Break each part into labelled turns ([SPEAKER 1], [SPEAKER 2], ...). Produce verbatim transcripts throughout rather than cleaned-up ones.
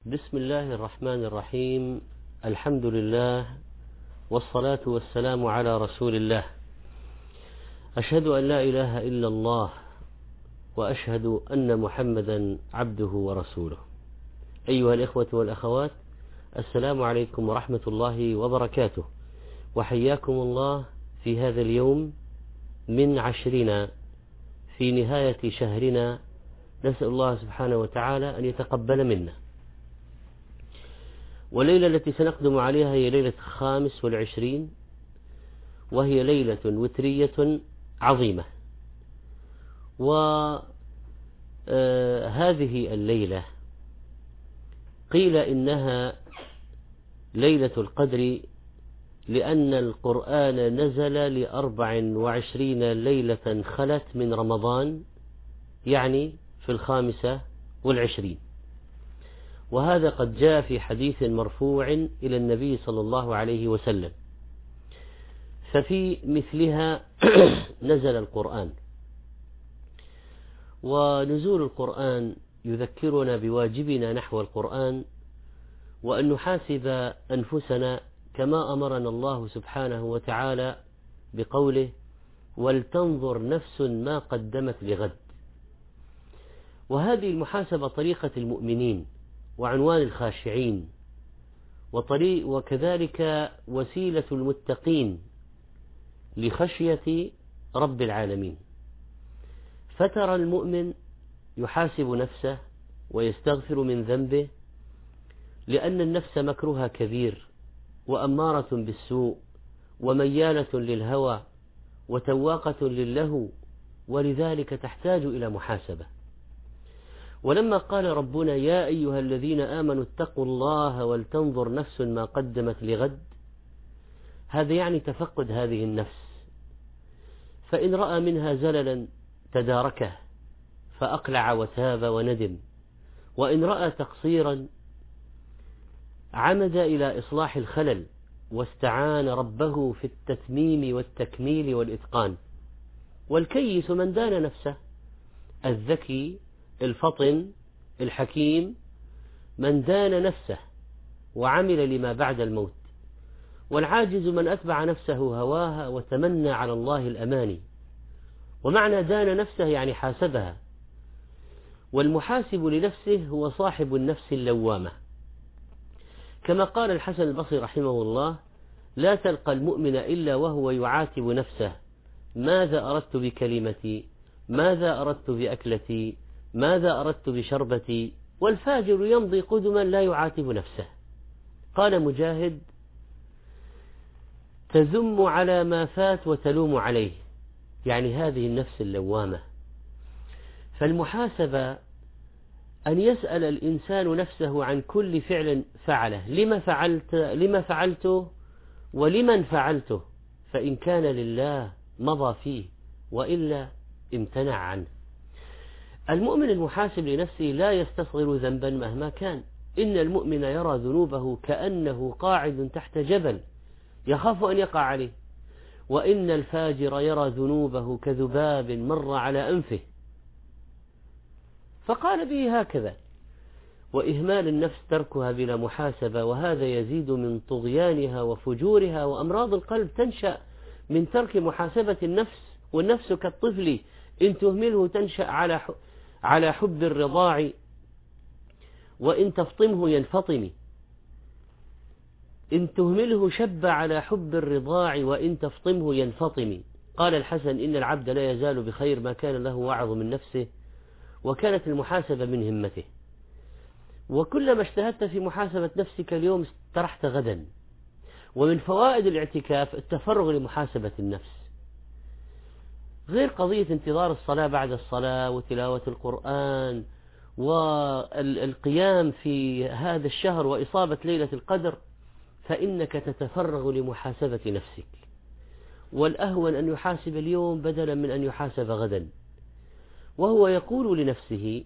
[SPEAKER 1] بسم الله الرحمن الرحيم. الحمد لله والصلاة والسلام على رسول الله. أشهد أن لا إله إلا الله وأشهد أن محمدا عبده ورسوله. أيها الإخوة والأخوات، السلام عليكم ورحمة الله وبركاته، وحياكم الله في هذا اليوم من عشرنا في نهاية شهرنا. نسأل الله سبحانه وتعالى أن يتقبل منا. والليلة التي سنقدم عليها هي ليلة الخامس والعشرين، وهي ليلة وترية عظيمة. وهذه الليلة قيل إنها ليلة القدر لأن القرآن نزل لأربع وعشرين ليلة خلت من رمضان، يعني في الخامسة والعشرين. وهذا قد جاء في حديث مرفوع إلى النبي صلى الله عليه وسلم. ففي مثلها نزل القرآن. ونزول القرآن يذكرنا بواجبنا نحو القرآن، وأن نحاسب أنفسنا كما أمرنا الله سبحانه وتعالى بقوله: ولتنظر نفس ما قدمت لغد. وهذه المحاسبة طريقة المؤمنين وعنوان الخاشعين، وطريق وكذلك وسيلة المتقين لخشية رب العالمين. فترى المؤمن يحاسب نفسه ويستغفر من ذنبه، لأن النفس مكرها كبير وأمارة بالسوء وميالة للهوى وتواقة للهو، ولذلك تحتاج إلى محاسبة. ولما قال ربنا: يا أيها الذين آمنوا اتقوا الله ولتنظر نفس ما قدمت لغد، هذا يعني تفقد هذه النفس، فإن رأى منها زللا تداركه فأقلع وتاب وندم، وإن رأى تقصيرا عمد إلى إصلاح الخلل واستعان ربه في التتميم والتكميل والإتقان. والكيس من دان نفسه، الذكي الفطن الحكيم من دان نفسه وعمل لما بعد الموت. والعاجز من أتبع نفسه هواها وتمنى على الله الأماني. ومعنى دان نفسه يعني حاسبها. والمحاسب لنفسه هو صاحب النفس اللوامة، كما قال الحسن البصري رحمه الله: لا تلقى المؤمن إلا وهو يعاتب نفسه: ماذا أردت بكلمتي؟ ماذا أردت بأكلتي؟ ماذا أردت بشربتي؟ والفاجر يمضي قدما لا يعاتب نفسه. قال مجاهد: تذم على ما فات وتلوم عليه، يعني هذه النفس اللوامة. فالمحاسبة أن يسأل الإنسان نفسه عن كل فعل فعله: لما فعلت لما فعلته ولمن فعلته، فإن كان لله مضى فيه، وإلا امتنع عنه. المؤمن المحاسب لنفسه لا يستصغر ذنبا مهما كان. إن المؤمن يرى ذنوبه كأنه قاعد تحت جبل يخاف أن يقع عليه، وإن الفاجر يرى ذنوبه كذباب مر على أنفه. فقال به هكذا. وإهمال النفس تركها بلا محاسبة، وهذا يزيد من طغيانها وفجورها. وأمراض القلب تنشأ من ترك محاسبة النفس. والنفس كالطفل إن تهمله تنشأ على على حب الرضاع، وإن تفطمه ينفطم. إن تهمله شب على حب الرضاع، وإن تفطمه ينفطم. قال الحسن: إن العبد لا يزال بخير ما كان له وعظ من نفسه وكانت المحاسبة من همته. وكلما اجتهدت في محاسبة نفسك اليوم استرحت غدا. ومن فوائد الاعتكاف التفرغ لمحاسبة النفس، غير قضية انتظار الصلاة بعد الصلاة وتلاوة القرآن والقيام في هذا الشهر وإصابة ليلة القدر، فإنك تتفرغ لمحاسبة نفسك. والأهون أن يحاسب اليوم بدلا من أن يحاسب غدا. وهو يقول لنفسه: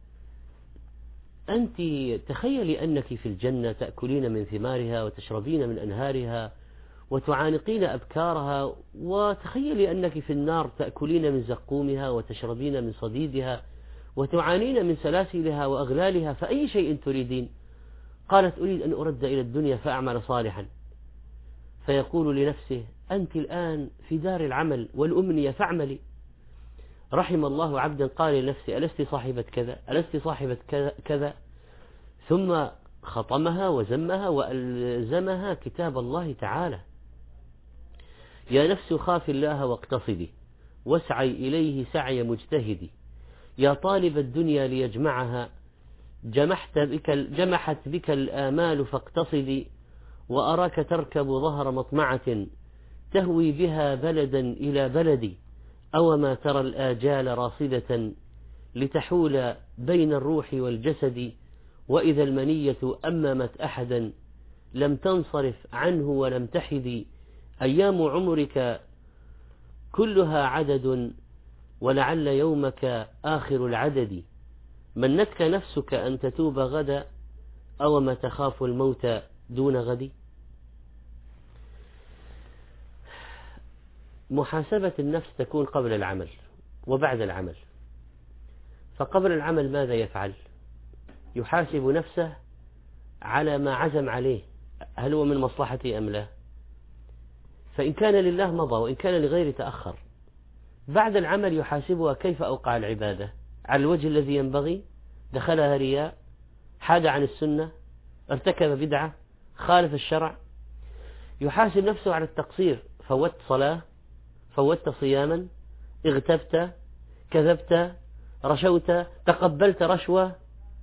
[SPEAKER 1] أنت تخيلي أنك في الجنة تأكلين من ثمارها وتشربين من أنهارها وتعانقين أبكارها، وتخيلي أنك في النار تأكلين من زقومها وتشربين من صديدها وتعانين من سلاسلها وأغلالها، فأي شيء تريدين؟ قالت أريد أن أرد إلى الدنيا فأعمل صالحا، فيقول لنفسه أنت الآن في دار العمل والأمنية فاعملي. رحم الله عبدا قال لنفسه ألست صاحبة كذا، ألست صاحبة كذا، ثم خطمها وزمها وألزمها كتاب الله تعالى. يا نفس خاف الله واقتصدي واسعي إليه سعي مجتهدي، يا طالب الدنيا ليجمعها جمحت بك, جمحت بك الآمال فاقتصدي، وأراك تركب ظهر مطمعة تهوي بها بلدا إلى بلدي، أو ما ترى الآجال راصدة لتحول بين الروح والجسد، وإذا المنية أممت أحدا لم تنصرف عنه ولم تحدي، أيام عمرك كلها عدد ولعل يومك آخر العدد، منتك نفسك أن تتوب غدا أو ما تخاف الموت دون غد. محاسبة النفس تكون قبل العمل وبعد العمل. فقبل العمل ماذا يفعل؟ يحاسب نفسه على ما عزم عليه، هل هو من مصلحته أم لا؟ فإن كان لله مضى وإن كان لغير تأخر. بعد العمل يحاسبها كيف أوقع العبادة على الوجه الذي ينبغي، دخلها رياء، حاد عن السنة، ارتكب بدعة، خالف الشرع. يحاسب نفسه على التقصير، فوت صلاة، فوت صياما، اغتبت، كذبت، رشوت، تقبلت رشوة،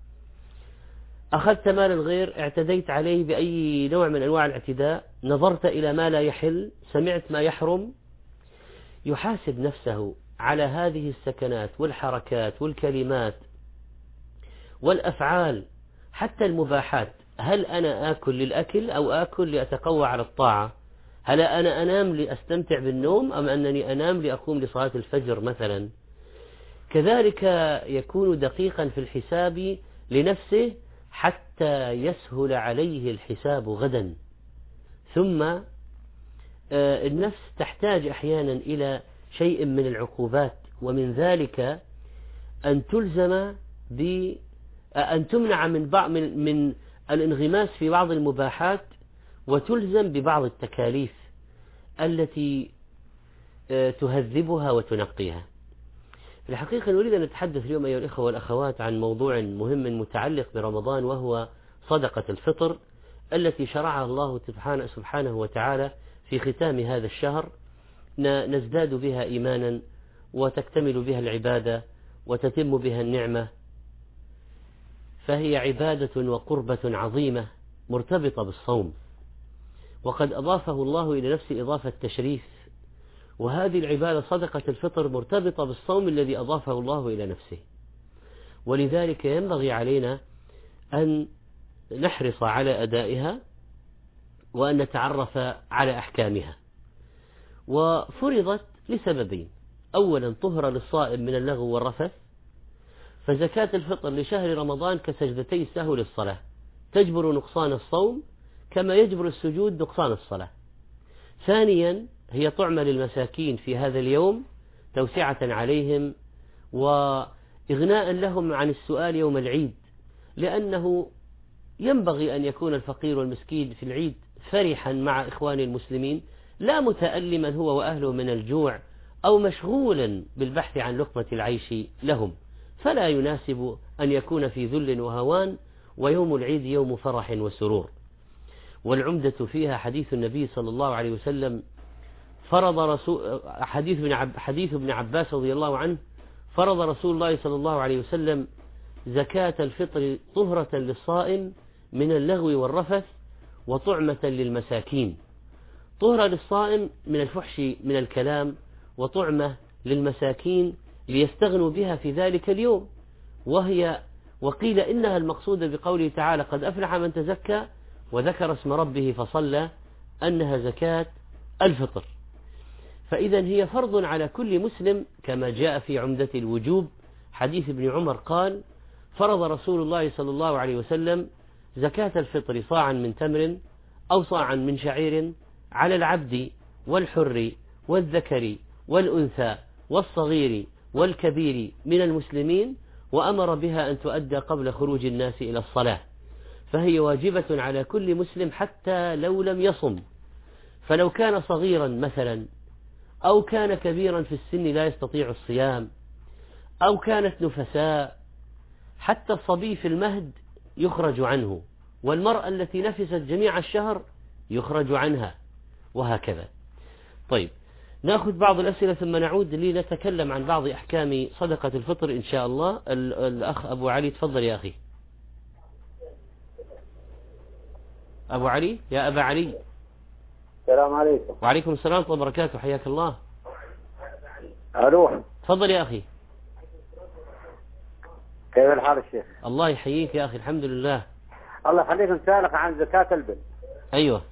[SPEAKER 1] أخذت مال الغير، اعتديت عليه بأي نوع من أنواع الاعتداء، نظرت إلى ما لا يحل، سمعت ما يحرم. يحاسب نفسه على هذه السكنات والحركات والكلمات والأفعال حتى المباحات. هل أنا آكل للأكل أو آكل لأتقوى على الطاعة؟ هل أنا أنام لأستمتع بالنوم أم أنني أنام لأقوم لصلاة الفجر مثلا؟ كذلك يكون دقيقا في الحساب لنفسه حتى يسهل عليه الحساب غدا. ثم النفس تحتاج أحيانا إلى شيء من العقوبات، ومن ذلك أن تلزم ب أن تمنع من بعض من, من الانغماس في بعض المباحات، وتلزم ببعض التكاليف التي تهذبها وتنقيها. في الحقيقة نريد أن نتحدث اليوم أيها الإخوة والأخوات عن موضوع مهم متعلق برمضان، وهو صدقة الفطر التي شرعها الله سبحانه وتعالى في ختام هذا الشهر، نزداد بها إيمانا وتكتمل بها العبادة وتتم بها النعمة. فهي عبادة وقربة عظيمة مرتبطة بالصوم، وقد أضافه الله إلى نفسه إضافة تشريف، وهذه العبادة صدقة الفطر مرتبطة بالصوم الذي أضافه الله إلى نفسه. ولذلك ينبغي علينا أن نحرص على أدائها وأن نتعرف على أحكامها. وفرضت لسببين: أولا طهرة للصائم من اللغو والرفث، فزكاة الفطر لشهر رمضان كسجدتي السهو للصلاة، تجبر نقصان الصوم كما يجبر السجود نقصان الصلاة. ثانيا هي طعمة للمساكين في هذا اليوم، توسعة عليهم وإغناء لهم عن السؤال يوم العيد، لأنه ينبغي أن يكون الفقير والمسكين في العيد فرحا مع إخوان المسلمين، لا متألما هو وأهله من الجوع أو مشغولا بالبحث عن لقمة العيش لهم. فلا يناسب أن يكون في ذل وهوان، ويوم العيد يوم فرح وسرور. والعمدة فيها حديث النبي صلى الله عليه وسلم، فرض رسول حديث ابن عب حديث ابن عباس رضي الله عنه، فرض رسول الله صلى الله عليه وسلم زكاة الفطر طهرة للصائم من اللغو والرفث وطعمة للمساكين. طهرة للصائم من الفحش من الكلام، وطعمة للمساكين ليستغنوا بها في ذلك اليوم. وهي وقيل إنها المقصودة بقوله تعالى قد أفلح من تزكى وذكر اسم ربه فصلى، أنها زكاة الفطر. فإذا هي فرض على كل مسلم، كما جاء في عمدة الوجوب حديث ابن عمر قال: فرض رسول الله صلى الله عليه وسلم زكاة الفطر صاعا من تمر أو صاعا من شعير على العبد والحر والذكر والأنثى والصغير والكبير من المسلمين، وأمر بها أن تؤدى قبل خروج الناس إلى الصلاة. فهي واجبة على كل مسلم حتى لو لم يصم. فلو كان صغيرا مثلا، أو كان كبيرا في السن لا يستطيع الصيام، أو كانت نفساء، حتى الصبي في المهد يخرج عنه، والمرأة التي نفست جميع الشهر يخرج عنها، وهكذا. طيب، نأخذ بعض الأسئلة ثم نعود لنتكلم عن بعض أحكام صدقة الفطر إن شاء الله. الأخ أبو علي، تفضل يا أخي. أبو علي، يا أبا علي.
[SPEAKER 2] السلام عليكم.
[SPEAKER 1] وعليكم السلام ورحمة الله وبركاته، حياك الله.
[SPEAKER 2] أروح.
[SPEAKER 1] تفضل يا أخي.
[SPEAKER 2] كيف الحال الشيخ؟
[SPEAKER 1] الله يحييك يا أخي، الحمد لله.
[SPEAKER 2] الله يخليك، نسألك عن زكاة البن.
[SPEAKER 1] أيوة.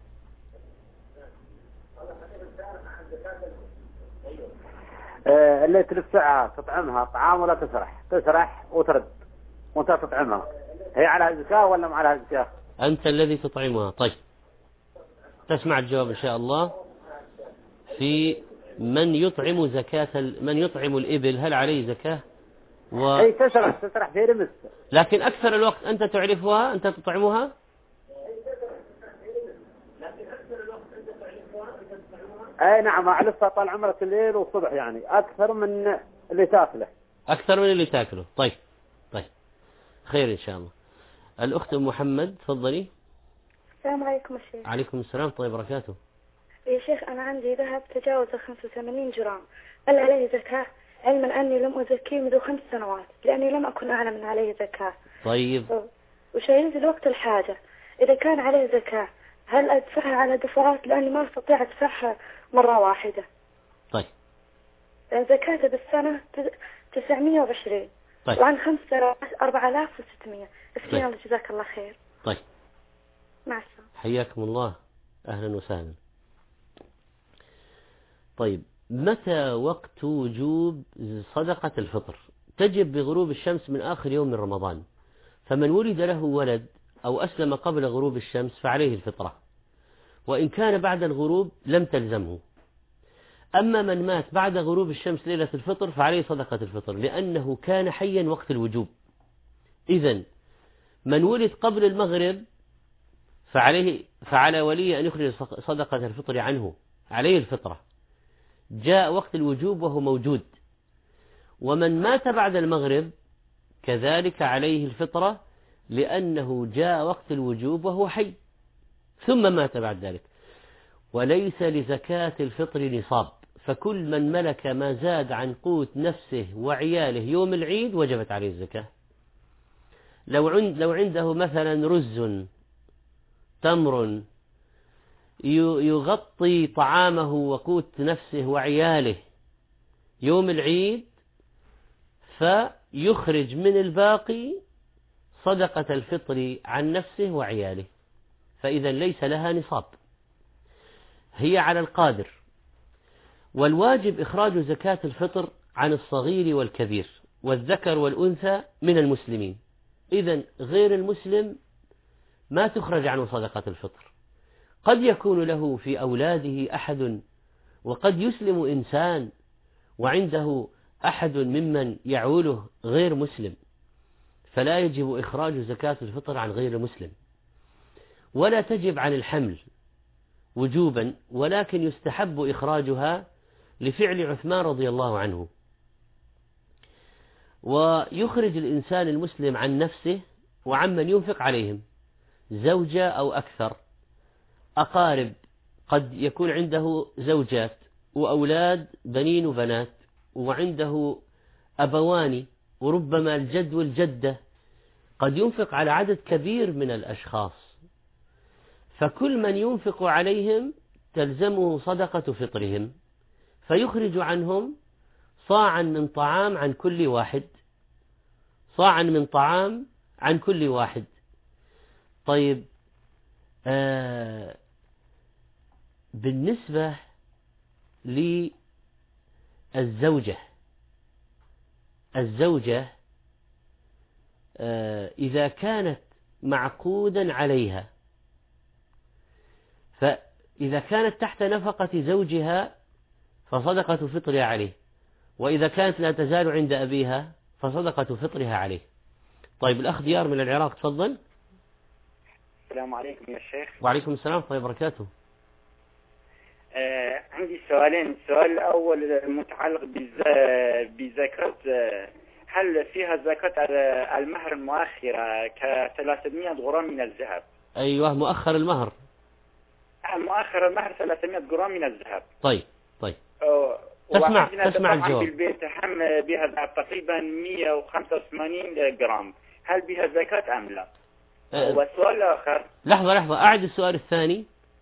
[SPEAKER 2] آه اللي تدفعها تطعمها طعام ولا تسرح تسرح وترد وانت تطعمها، هي على زكاة ولا ما على زكاة؟
[SPEAKER 1] أنت الذي تطعمها. طيب، تسمع الجواب إن شاء الله. في من يطعم زكاة من يطعم الإبل، هل عليه زكاة؟ و...
[SPEAKER 2] أي تسرح تسرح في رمس،
[SPEAKER 1] لكن أكثر الوقت أنت تعرفها، أنت تطعمها.
[SPEAKER 2] أي نعم، أعرفها طال عمرك الليل والصبح، يعني أكثر من اللي تاكله.
[SPEAKER 1] أكثر من اللي تاكله. طيب طيب، خير إن شاء الله. الأخت أم محمد، تفضلي.
[SPEAKER 3] السلام عليكم الشيخ.
[SPEAKER 1] عليكم السلام طيب وبركاته.
[SPEAKER 3] يا شيخ، أنا عندي ذهب تجاوز خمسة وثمانين جرام، هل عليه زكاة؟ علما أني لم أزكيه منذ خمس سنوات لأني لم أكن أعلم أن عليه زكاة.
[SPEAKER 1] طيب.
[SPEAKER 3] وشيء وقت الحاجة، إذا كان عليه زكاة هل أدفعها على دفعات لأني ما أستطيع أدفعها مرة واحدة؟
[SPEAKER 1] طيب.
[SPEAKER 3] زكاته بالسنة تسعمائة وعشرين.
[SPEAKER 1] طيب.
[SPEAKER 3] وعن خمس سنوات أربعة آلاف وستمائة. افتني الله، جزاك الله خير.
[SPEAKER 1] طيب.
[SPEAKER 3] مع السلامة.
[SPEAKER 1] حياكم الله، أهلا وسهلا. طيب، متى وقت وجوب صدقة الفطر؟ تجب بغروب الشمس من آخر يوم من رمضان، فمن ولد له ولد أو أسلم قبل غروب الشمس فعليه الفطرة، وإن كان بعد الغروب لم تلزمه. أما من مات بعد غروب الشمس ليلة الفطر فعليه صدقة الفطر، لأنه كان حيا وقت الوجوب. إذن من ولد قبل المغرب فعليه فعلى ولي أن يخرج صدقة الفطر عنه، عليه الفطرة، جاء وقت الوجوب وهو موجود. ومن مات بعد المغرب كذلك عليه الفطرة، لأنه جاء وقت الوجوب وهو حي ثم مات بعد ذلك. وليس لزكاة الفطر نصاب، فكل من ملك ما زاد عن قوت نفسه وعياله يوم العيد وجبت عليه الزكاة. لو عند لو عنده مثلا رز تمر يغطي طعامه وقوت نفسه وعياله يوم العيد، فيخرج من الباقي صدقة الفطر عن نفسه وعياله، فإذا ليس لها نصاب، هي على القادر. والواجب إخراج زكاة الفطر عن الصغير والكبير والذكر والأنثى من المسلمين. إذن غير المسلم ما تخرج عنه صدقة الفطر. قد يكون له في أولاده أحد، وقد يسلم إنسان وعنده أحد ممن يعوله غير مسلم، فلا يجب إخراج زكاة الفطر عن غير مسلم. ولا تجب عن الحمل وجوبا، ولكن يستحب إخراجها لفعل عثمان رضي الله عنه. ويخرج الإنسان المسلم عن نفسه وعن من ينفق عليهم، زوجة أو أكثر، أقارب، قد يكون عنده زوجات وأولاد بنين وبنات، وعنده أبوان، وربما الجد والجدة، قد ينفق على عدد كبير من الأشخاص، فكل من ينفق عليهم تلزمه صدقة فطرهم، فيخرج عنهم صاعا من طعام عن كل واحد، صاعا من طعام عن كل واحد. طيب، آه بالنسبة للزوجة، الزوجة آه إذا كانت معقودا عليها، فإذا كانت تحت نفقة زوجها فصدقة فطرها عليه، وإذا كانت لا تزال عند أبيها فصدقة فطرها عليه. طيب، الأخ ديار من العراق، تفضل.
[SPEAKER 4] السلام عليكم يا شيخ.
[SPEAKER 1] وعليكم السلام ورحمة الله وبركاته.
[SPEAKER 4] آه عندي سؤالين. السؤال الأول متعلق بزكاة، هل فيها زكاة على المهر المؤخرة ك ثلاثمائة غرام من الذهب؟
[SPEAKER 1] أيوه، مؤخر المهر.
[SPEAKER 4] مؤخر المهر ثلاثمائة غرام من الذهب.
[SPEAKER 1] طيب طيب.
[SPEAKER 4] أوه.
[SPEAKER 1] تسمع تسمع الجواب.
[SPEAKER 4] في البيت هم بها تقريبا مئة وخمسة وثمانين جرام، هل بها زكاة أم لا؟
[SPEAKER 1] أه
[SPEAKER 4] والسؤال الآخر.
[SPEAKER 1] لحظة لحظة، أعد السؤال الثاني.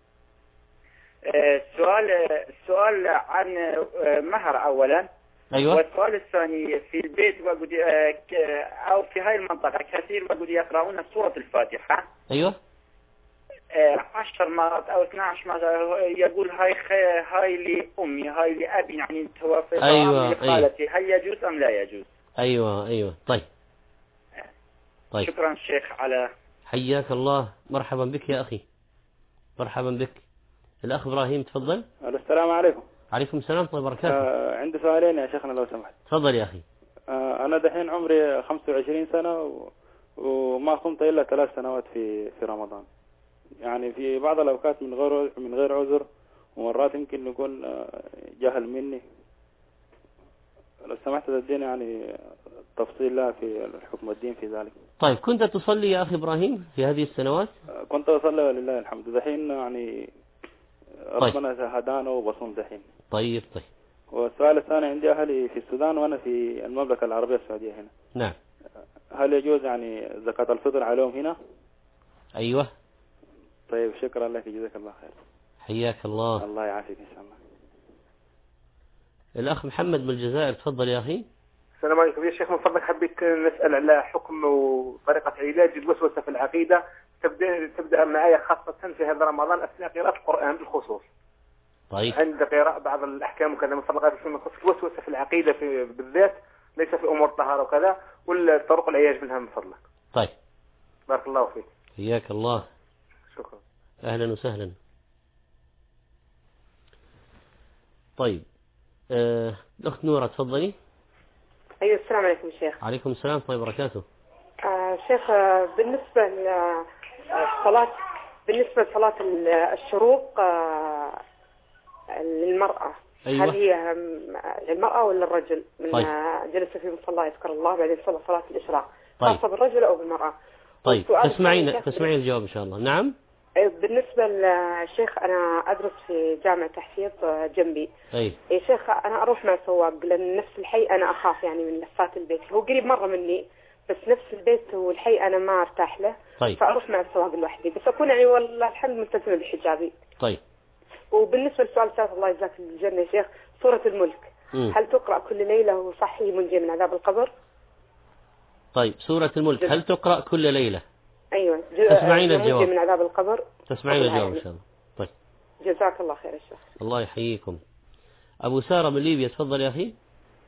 [SPEAKER 4] السؤال السؤال عن مهر أولا.
[SPEAKER 1] أيوة.
[SPEAKER 4] والسؤال الثاني، في البيت أو في هاي المنطقة كثير وقد يقرؤون سورة الفاتحة.
[SPEAKER 1] أيوة.
[SPEAKER 4] عشر مرات أو اثني عشر مرة، يقول هاي خي... هاي لأمي، هاي لأبي، يعني توفي.
[SPEAKER 1] أيوة.
[SPEAKER 4] لخالتي.
[SPEAKER 1] أيوة.
[SPEAKER 4] هل يجوز أم لا يجوز؟
[SPEAKER 1] أيوة أيوة. طيب طيب.
[SPEAKER 4] شكرا شيخ على.
[SPEAKER 1] حياك الله، مرحبا بك يا أخي، مرحبا بك. الأخ إبراهيم تفضل.
[SPEAKER 5] السلام عليكم.
[SPEAKER 1] عليكم السلام ورحمة الله وبركاته.
[SPEAKER 5] آه عندي سؤالين يا شيخنا لو سمحت.
[SPEAKER 1] تفضل يا أخي.
[SPEAKER 5] آه أنا دحين عمري خمسة وعشرين سنة و... وما صمت إلا ثلاث سنوات في في رمضان، يعني في بعض الأوقات من غير من غير عذر، ومرات يمكن يكون جهل مني. لو سمحت تديني يعني تفصيل لا في الحكم الدين في ذلك.
[SPEAKER 1] طيب، كنت تصلي يا أخي إبراهيم في هذه السنوات؟
[SPEAKER 5] كنت أصلي ولله الحمد. دحين يعني ربنا طيب. هدانا وبصوم دحين.
[SPEAKER 1] طيب طيب.
[SPEAKER 5] والسؤال الثاني، عندي أهلي في السودان وأنا في المملكة العربية السعودية هنا.
[SPEAKER 1] نعم.
[SPEAKER 5] هل يجوز يعني زكاة الفطر عليهم هنا؟
[SPEAKER 1] أيوة.
[SPEAKER 5] طيب شكرا لك، جزاك الله خير.
[SPEAKER 1] حياك الله.
[SPEAKER 5] الله يعافيك إن شاء الله.
[SPEAKER 1] الأخ محمد من الجزائر تفضل يا أخي.
[SPEAKER 6] السلام عليكم يا شيخ، من فضلك حبيت نسأل على حكم وطريقة علاج الوسوسة في العقيدة، تبدأ تبدأ معايا خاصة في هذا رمضان أثناء قراءة القرآن بالخصوص.
[SPEAKER 1] طيب.
[SPEAKER 6] عند قراءة بعض الأحكام وكذا، من فضلك فيما يخص الوسوسة في العقيدة في بالذات، ليس في أمور الطهارة وكذا، ولا طرق العلاج منها من فضلك.
[SPEAKER 1] طيب.
[SPEAKER 6] بارك الله فيك.
[SPEAKER 1] حياك الله.
[SPEAKER 6] شكرا.
[SPEAKER 1] أهلا وسهلا. طيب، آه، الأخت نورة تفضلي.
[SPEAKER 7] أيوة السلام عليكم شيخ.
[SPEAKER 1] عليكم السلام ورحمة الله وبركاته.
[SPEAKER 7] آه شيخ، بالنسبة للصلاة بالنسبة لصلاة الشروق آه للمرأة،
[SPEAKER 1] أيوة.
[SPEAKER 7] هل هي للمرأة ولا الرجل؟ من
[SPEAKER 1] طيب.
[SPEAKER 7] جلس في مصلى يذكر الله بعدين صلى صلاة الإشراق،
[SPEAKER 1] طيب.
[SPEAKER 7] خاصة بالرجل أو بالمرأة؟
[SPEAKER 1] طيب، تسمعين تسمعين الجواب إن شاء الله. نعم.
[SPEAKER 7] بالنسبة للشيخ، أنا أدرس في جامعة تحفيظ جنبي.
[SPEAKER 1] أي.
[SPEAKER 7] يا شيخ أنا أروح مع سواق، لأن نفس الحي أنا أخاف يعني من لفات البيت، هو قريب مرة مني بس نفس البيت والحي أنا ما أرتاح له.
[SPEAKER 1] طيب.
[SPEAKER 7] فأروح مع السواق لوحدي، بس أكون يعني والله الحمد ملتزمة بحجابي.
[SPEAKER 1] طيب.
[SPEAKER 7] وبالنسبة للسؤال الثالث، الله يجزاك الجنة يا شيخ، سورة الملك
[SPEAKER 1] م.
[SPEAKER 7] هل تقرأ كل ليلة وصحي منجي من عذاب القبر؟
[SPEAKER 1] طيب، سورة الملك هل تقرأ كل ليلة؟
[SPEAKER 7] أيوة.
[SPEAKER 1] تسمعين الجواب.
[SPEAKER 7] من عذاب القبر.
[SPEAKER 1] تسمعين الجواب إن شاء الله. طيب.
[SPEAKER 7] جزاك الله خير يا شيخ.
[SPEAKER 1] الله يحييكم. أبو سارة من ليبيا تفضل يا أخي.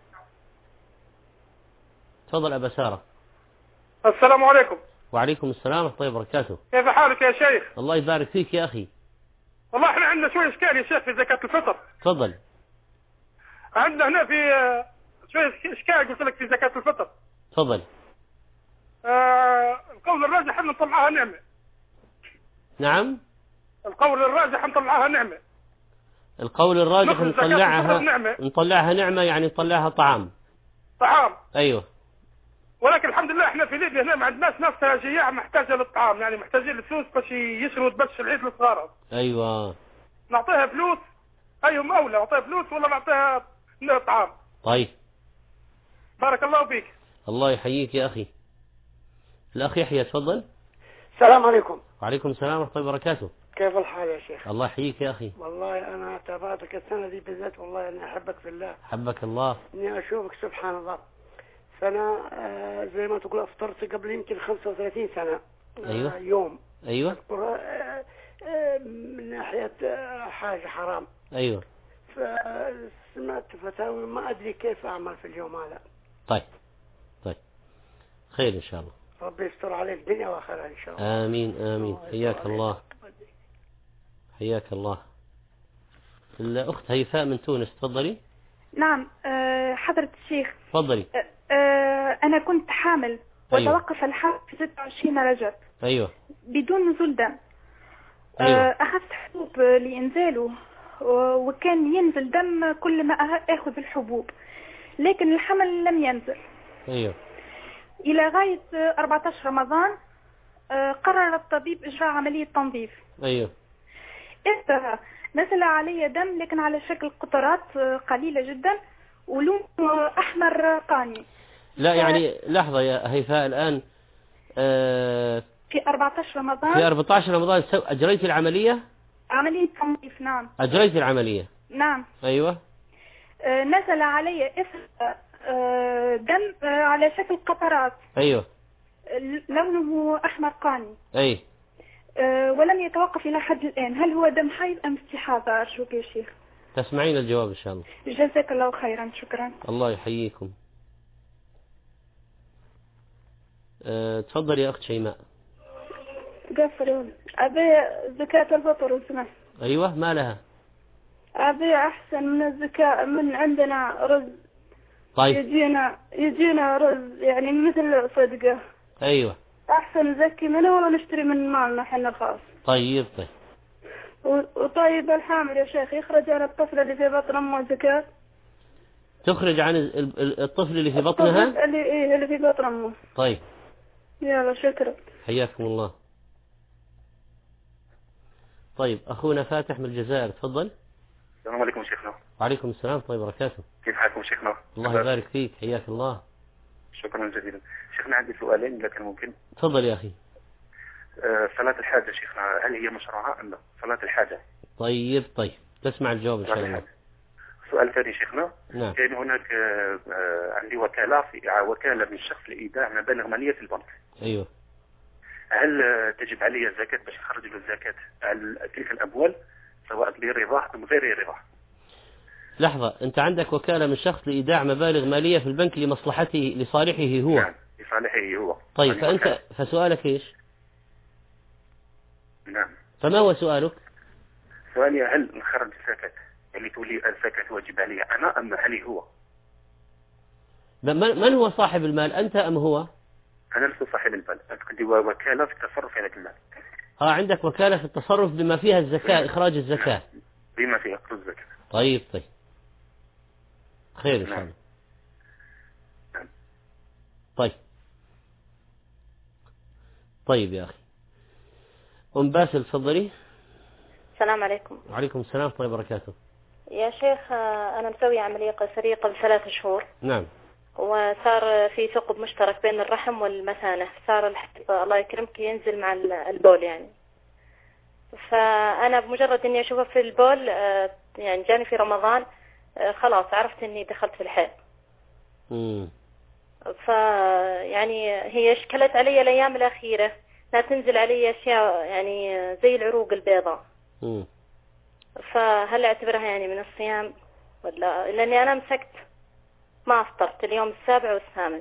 [SPEAKER 1] تفضل أبا سارة.
[SPEAKER 8] السلام عليكم.
[SPEAKER 1] وعليكم السلام ورحمة الله وبركاته.
[SPEAKER 8] كيف حالك يا شيخ؟
[SPEAKER 1] الله يبارك فيك يا أخي.
[SPEAKER 8] والله احنا عندنا شوية إشكال يا شيخ في زكاة الفطر.
[SPEAKER 1] تفضل.
[SPEAKER 8] عندنا هنا في شوية إشكال قلت لك في زكاة الفطر.
[SPEAKER 1] تفضل.
[SPEAKER 8] آه القول الراجح احنا نطلعها نعمة.
[SPEAKER 1] نعم.
[SPEAKER 8] القول الراجح نطلعها نعمة.
[SPEAKER 1] القول الراجح نطلعها
[SPEAKER 8] نعمة.
[SPEAKER 1] نطلعها نعمة يعني نطلعها طعام.
[SPEAKER 8] طعام.
[SPEAKER 1] أيوه.
[SPEAKER 8] ولكن الحمد لله احنا في ليبيا هنا ما عندناش ناس جياع محتاجة للطعام، يعني محتاجين الفلوس باش يشروا بس العيد للصغار.
[SPEAKER 1] أيوه.
[SPEAKER 8] نعطيها فلوس، أيهم أولى نعطيها فلوس ولا نعطيها طعام؟
[SPEAKER 1] طيب.
[SPEAKER 8] بارك الله فيك.
[SPEAKER 1] الله يحييك يا أخي. الأخ يحيى تفضل.
[SPEAKER 9] السلام عليكم.
[SPEAKER 1] وعليكم السلام ورحمة الله وبركاته.
[SPEAKER 9] كيف الحال يا شيخ؟
[SPEAKER 1] الله يحييك يا أخي.
[SPEAKER 9] والله أنا تابعتك السنة دي بالذات، والله أنا أحبك في الله.
[SPEAKER 1] حبك الله.
[SPEAKER 9] إني أشوفك سبحان الله. فأنا آه زي ما تقول أفطرت قبل يمكن خمسة وثلاثين سنة.
[SPEAKER 1] أيوة.
[SPEAKER 9] آه يوم.
[SPEAKER 1] أيوة.
[SPEAKER 9] آه آه من ناحية آه حاجة حرام.
[SPEAKER 1] أيوة.
[SPEAKER 9] فسمعت فتاوي ما أدري كيف أعمل في اليوم هذا.
[SPEAKER 1] طيب. طيب. خير إن شاء الله.
[SPEAKER 9] ربي يستر عليك دنيا وآخرة إن شاء الله.
[SPEAKER 1] آمين آمين. حياك الله. حياك الله. الأخت هيفاء من تونس تفضلي.
[SPEAKER 3] نعم حضرة الشيخ.
[SPEAKER 1] تفضلي.
[SPEAKER 3] أنا كنت حامل وتوقف الحمل في ستة وعشرين رجب.
[SPEAKER 1] أيوة.
[SPEAKER 3] بدون نزول دم،
[SPEAKER 1] أيوة.
[SPEAKER 10] أخذت حبوب لإنزاله وكان ينزل دم كل ما أخذ الحبوب، لكن الحمل لم ينزل.
[SPEAKER 1] أيوة.
[SPEAKER 10] إلى غاية أربعة عشر رمضان قرر الطبيب إجراء عملية تنظيف.
[SPEAKER 1] أيوة.
[SPEAKER 10] إذا نزل علي دم لكن على شكل قطرات قليلة جدا ولون أحمر قاني.
[SPEAKER 1] لا يعني لحظة يا هيفاء، الآن آه
[SPEAKER 10] في أربعة عشر رمضان
[SPEAKER 1] في أربعة عشر رمضان أجريت العملية؟
[SPEAKER 10] عملية تنظيف. نعم
[SPEAKER 1] أجريت العملية.
[SPEAKER 10] نعم.
[SPEAKER 1] أيوة.
[SPEAKER 10] آه نزل علي إثر آه دم آه على شكل قطرات.
[SPEAKER 1] أيوة.
[SPEAKER 10] لونه أحمر قاني.
[SPEAKER 1] أي.
[SPEAKER 10] أه ولم يتوقف إلى حد الآن. هل هو دم حيض أم استحاضة؟ أرجوك يا شيخ.
[SPEAKER 1] تسمعين الجواب إن شاء الله.
[SPEAKER 10] جزاك الله خيرا. شكرا.
[SPEAKER 1] الله يحييكم. أه تفضل يا أخت شيماء.
[SPEAKER 3] قفلون. أبي زكاة الفطر وسمح.
[SPEAKER 1] أيوة ما لها؟
[SPEAKER 3] أبي أحسن من الزكاة، من عندنا رز.
[SPEAKER 1] طيب.
[SPEAKER 3] يجينا يجينا رز يعني مثل صدقة.
[SPEAKER 1] أيوة.
[SPEAKER 3] أحسن نزكي منه ولا نشتري من مالنا حنا الخاص.
[SPEAKER 1] طيب طيب.
[SPEAKER 3] وطيب الحامل يا شيخ يخرج على الطفل اللي في بطن أمه زكاة؟
[SPEAKER 1] تخرج عن الطفل اللي في بطنها؟
[SPEAKER 3] الطفل اللي إيه اللي في بطن أمه.
[SPEAKER 1] طيب.
[SPEAKER 3] يلا شكرا.
[SPEAKER 1] حياكم الله. طيب أخونا فاتح من الجزائر تفضل.
[SPEAKER 11] السلام عليكم شيخنا.
[SPEAKER 1] وعليكم السلام ورحمة الله وبركاته.
[SPEAKER 11] كيف حالكم شيخنا؟
[SPEAKER 1] الله يبارك فيك، حياك الله.
[SPEAKER 11] شكرا جزيلا. شيخنا عندي سؤالين إذا كان ممكن.
[SPEAKER 1] تفضل يا أخي.
[SPEAKER 11] آه صلاة الحاجة شيخنا هل هي مشروعة أم لا؟ صلاة الحاجة.
[SPEAKER 1] طيب طيب تسمع الجواب إن شاء الله.
[SPEAKER 11] سؤال ثاني شيخنا.
[SPEAKER 1] نعم.
[SPEAKER 11] كان هناك آه عندي وكالة في وكالة من شخص لإيداع مبالغ مالية في البنك.
[SPEAKER 1] أيوه.
[SPEAKER 11] هل تجب علي الزكاة باش يخرج له الزكاة على تلك الأموال سواء برضاه أم غير رضاه؟
[SPEAKER 1] لحظة، أنت عندك وكالة من شخص لإيداع مبالغ مالية في البنك لمصلحته لصالحه هو.
[SPEAKER 11] نعم لصالحه هو.
[SPEAKER 1] طيب فأنت فسؤالك إيش؟
[SPEAKER 11] نعم.
[SPEAKER 1] فما هو سؤالك؟
[SPEAKER 11] سؤالي هل نخرج الزكاة اللي تولي الزكاة واجب علي أنا أم هل هو؟
[SPEAKER 1] من هو صاحب المال، أنت أم هو؟
[SPEAKER 11] أنا لست صاحب المال، عندي وكالة في التصرف في هذا المال.
[SPEAKER 1] ها عندك وكالة في التصرف بما فيها الزكاة، إخراج الزكاة.
[SPEAKER 11] بما فيها إخراج الزكاة.
[SPEAKER 1] طيب طيب خير إن شاء الله.
[SPEAKER 11] نعم.
[SPEAKER 1] طيب طيب يا أخي. أم باسل تفضلي.
[SPEAKER 12] السلام عليكم.
[SPEAKER 1] وعليكم السلام ورحمة الله وبركاته.
[SPEAKER 12] يا شيخ أنا مسوي عملية قيصرية قبل ثلاث شهور.
[SPEAKER 1] نعم.
[SPEAKER 12] وصار في ثقب مشترك بين الرحم والمثانة، صار الحب الله يكرمك ينزل مع البول يعني. فأنا بمجرد إني أشوفه في البول يعني جاني في رمضان خلاص عرفت إني دخلت في الحيض.
[SPEAKER 1] امم.
[SPEAKER 12] فيعني هي اشكلت علي الأيام الأخيرة، لا تنزل علي أشياء يعني زي العروق البيضاء.
[SPEAKER 1] امم.
[SPEAKER 12] فهل أعتبرها يعني من الصيام ولا؟ لأني أنا مسكت ما أفطرت اليوم السابع والثامن.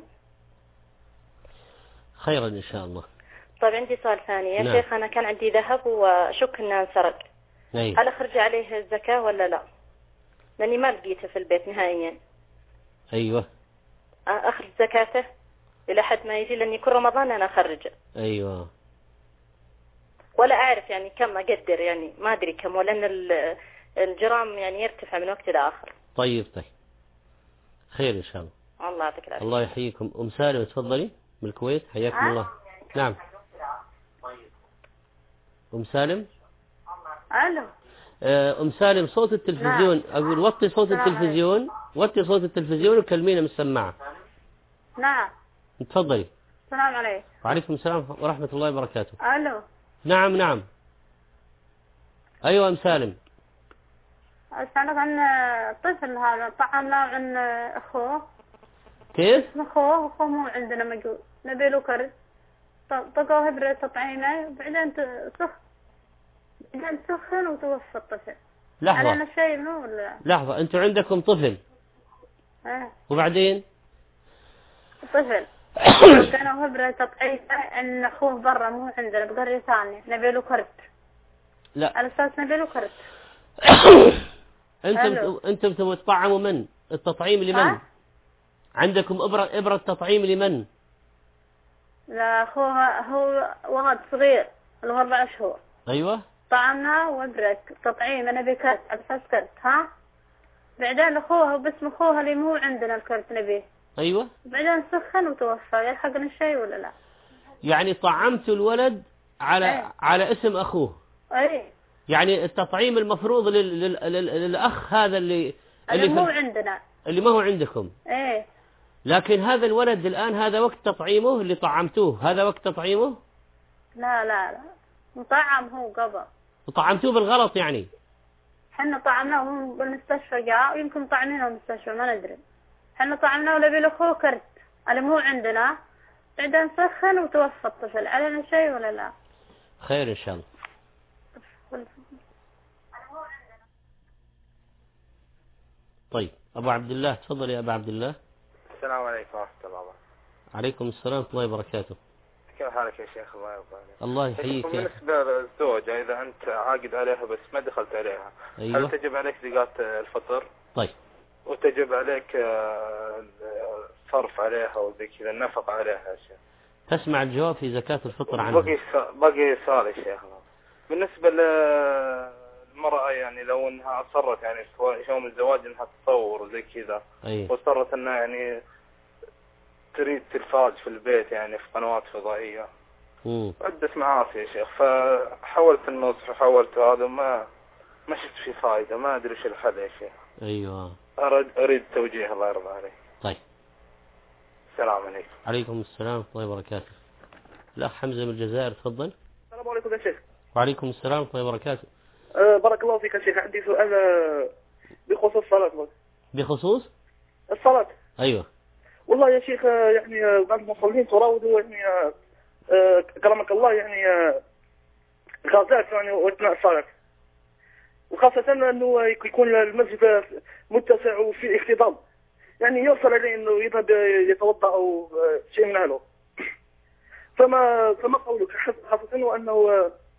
[SPEAKER 1] خيرا إن شاء الله.
[SPEAKER 12] طيب عندي سؤال ثاني يا
[SPEAKER 1] نعم.
[SPEAKER 12] شيخ، أنا كان عندي ذهب وأشك إنه انسرق.
[SPEAKER 1] أي.
[SPEAKER 12] هل أخرج عليه الزكاة ولا لا؟ لأني ما لقيته في البيت نهائيا.
[SPEAKER 1] أيوة.
[SPEAKER 12] أخرج زكاته إلى حد ما يجي، لأني كل رمضان أنا أخرجه.
[SPEAKER 1] أيوة.
[SPEAKER 12] ولا أعرف يعني كم أقدر، يعني ما أدري كم، ولأن الجرام يعني يرتفع من وقت إلى آخر.
[SPEAKER 1] طيب طيب خير إن شاء الله.
[SPEAKER 12] الله يعطيك العافية.
[SPEAKER 1] الله يحييكم. أم سالم تفضلي من الكويت، حياكم
[SPEAKER 12] أه؟
[SPEAKER 1] الله. نعم. أم سالم.
[SPEAKER 3] ألو.
[SPEAKER 1] أم سالم صوت التلفزيون. نعم. أقول وطي صوت التلفزيون، وطي صوت التلفزيون وكلمينا من السماعة.
[SPEAKER 3] نعم.
[SPEAKER 1] تفضلي.
[SPEAKER 3] السلام عليكم.
[SPEAKER 1] وعليكم السلام ورحمة الله وبركاته.
[SPEAKER 3] ألو.
[SPEAKER 1] نعم نعم. أيوة أم سالم.
[SPEAKER 3] أسألك عن الطفل هذا طعم له عن أخوه.
[SPEAKER 1] كيف؟
[SPEAKER 3] أخوه أخوه مو عندنا موجود، نبي له كرد. طقوه هبرة تطعيمه بعدين تسخ بعدين تسخن وتوفى الطفل.
[SPEAKER 1] لحظة.
[SPEAKER 3] علينا شيء مو ولا؟
[SPEAKER 1] لحظة، أنتوا عندكم طفل.
[SPEAKER 3] إيه.
[SPEAKER 1] وبعدين؟
[SPEAKER 3] طفل. كانوا هبرة تطعيمه عن أخوه برا مو عندنا بقرية ثانية، نبي له كرد.
[SPEAKER 1] لا.
[SPEAKER 3] على أساس نبي له كرد.
[SPEAKER 1] أنتم أنتم تبغوا تطعموا من؟ التطعيم لمن؟ ها؟ عندكم إبرة إبرة تطعيم لمن؟
[SPEAKER 3] لا أخوه هو ولد صغير له أربع شهور.
[SPEAKER 1] أيوة.
[SPEAKER 13] طعمنا وادرك تطعيم انا بكرت على اساس كرت ها. بعدين اخوها وباسم اخوها اللي مو عندنا الكرت نبيه.
[SPEAKER 1] ايوه.
[SPEAKER 13] بعدين سخن وتوفى، يلحقنا الشيء ولا لا؟
[SPEAKER 1] يعني طعمت الولد على
[SPEAKER 13] أيه.
[SPEAKER 1] على اسم اخوه.
[SPEAKER 13] اي.
[SPEAKER 1] يعني التطعيم المفروض لل... لل... لل... للاخ هذا اللي
[SPEAKER 13] اللي مو
[SPEAKER 1] في...
[SPEAKER 13] عندنا.
[SPEAKER 1] اللي ما هو عندكم.
[SPEAKER 13] ايه.
[SPEAKER 1] لكن هذا الولد الان هذا وقت تطعيمه اللي طعمتوه، هذا وقت تطعيمه؟
[SPEAKER 13] لا لا لا مطعم هو قبل.
[SPEAKER 1] وطعمتوه بالغلط يعني؟
[SPEAKER 13] حنا طعمناه بالمستشفى جاء ويمكن طعمينه بالمستشفى ما ندري. حنا طعمناه ولبي له كرت اللي مو عندنا، بعدين سخن وتوفى الطفل. علينا شيء ولا لا؟
[SPEAKER 1] خير ان شاء الله. طيب ابو عبد الله تفضل يا ابو عبد الله.
[SPEAKER 14] السلام عليكم ورحمة الله وبركاته.
[SPEAKER 1] عليكم السلام ورحمة الله وبركاته.
[SPEAKER 14] كيف حالك يا شيخ؟ الله يرضى عليك.
[SPEAKER 1] الله يحييك.
[SPEAKER 14] بالنسبة للزوجة إذا أنت عاقد عليها بس ما دخلت عليها،
[SPEAKER 1] أيوة.
[SPEAKER 14] هل تجب عليك زكاة الفطر؟
[SPEAKER 1] طيب.
[SPEAKER 14] وتجب عليك صرف عليها وزي كذا النفقة عليها يا شيخ؟
[SPEAKER 1] تسمع الجواب في زكاة الفطر عنها.
[SPEAKER 14] بقي بقي سؤال يا شيخ. بالنسبة للمرأة يعني لو انها اصرت يعني في يوم الزواج انها تصور وزي كذا،
[SPEAKER 1] أيه.
[SPEAKER 14] واصرت انها يعني تريد تلفاز في البيت يعني في قنوات فضائية، عدة معاصي يا شيخ، فحاولت النصح وحاولت هذا ما ما شفت فيه فائدة، ما ادري ايش الحل يا شيخ.
[SPEAKER 1] ايوه
[SPEAKER 14] اريد اريد توجيه الله يرضى عليك.
[SPEAKER 1] طيب.
[SPEAKER 14] السلام عليكم.
[SPEAKER 1] عليكم السلام ورحمة الله وبركاته. الأخ حمزة من الجزائر تفضل.
[SPEAKER 15] السلام عليكم يا شيخ.
[SPEAKER 1] وعليكم السلام ورحمة الله وبركاته.
[SPEAKER 15] أه بارك الله فيك يا شيخ. عندي سؤال بخصوص الصلاة.
[SPEAKER 1] بخصوص
[SPEAKER 15] الصلاة.
[SPEAKER 1] أيوة.
[SPEAKER 15] والله يا شيخ يعني بعض المصلين تراودوا يعني أه كرمك الله يعني أه غازات يعني أثناء الصلاة، وخاصة أنه يكون المسجد متسع وفي اكتظام، يعني يوصل إليه أنه يذهب يتوضأ أو شيء من هذا. فما فما قولك خاصة أنه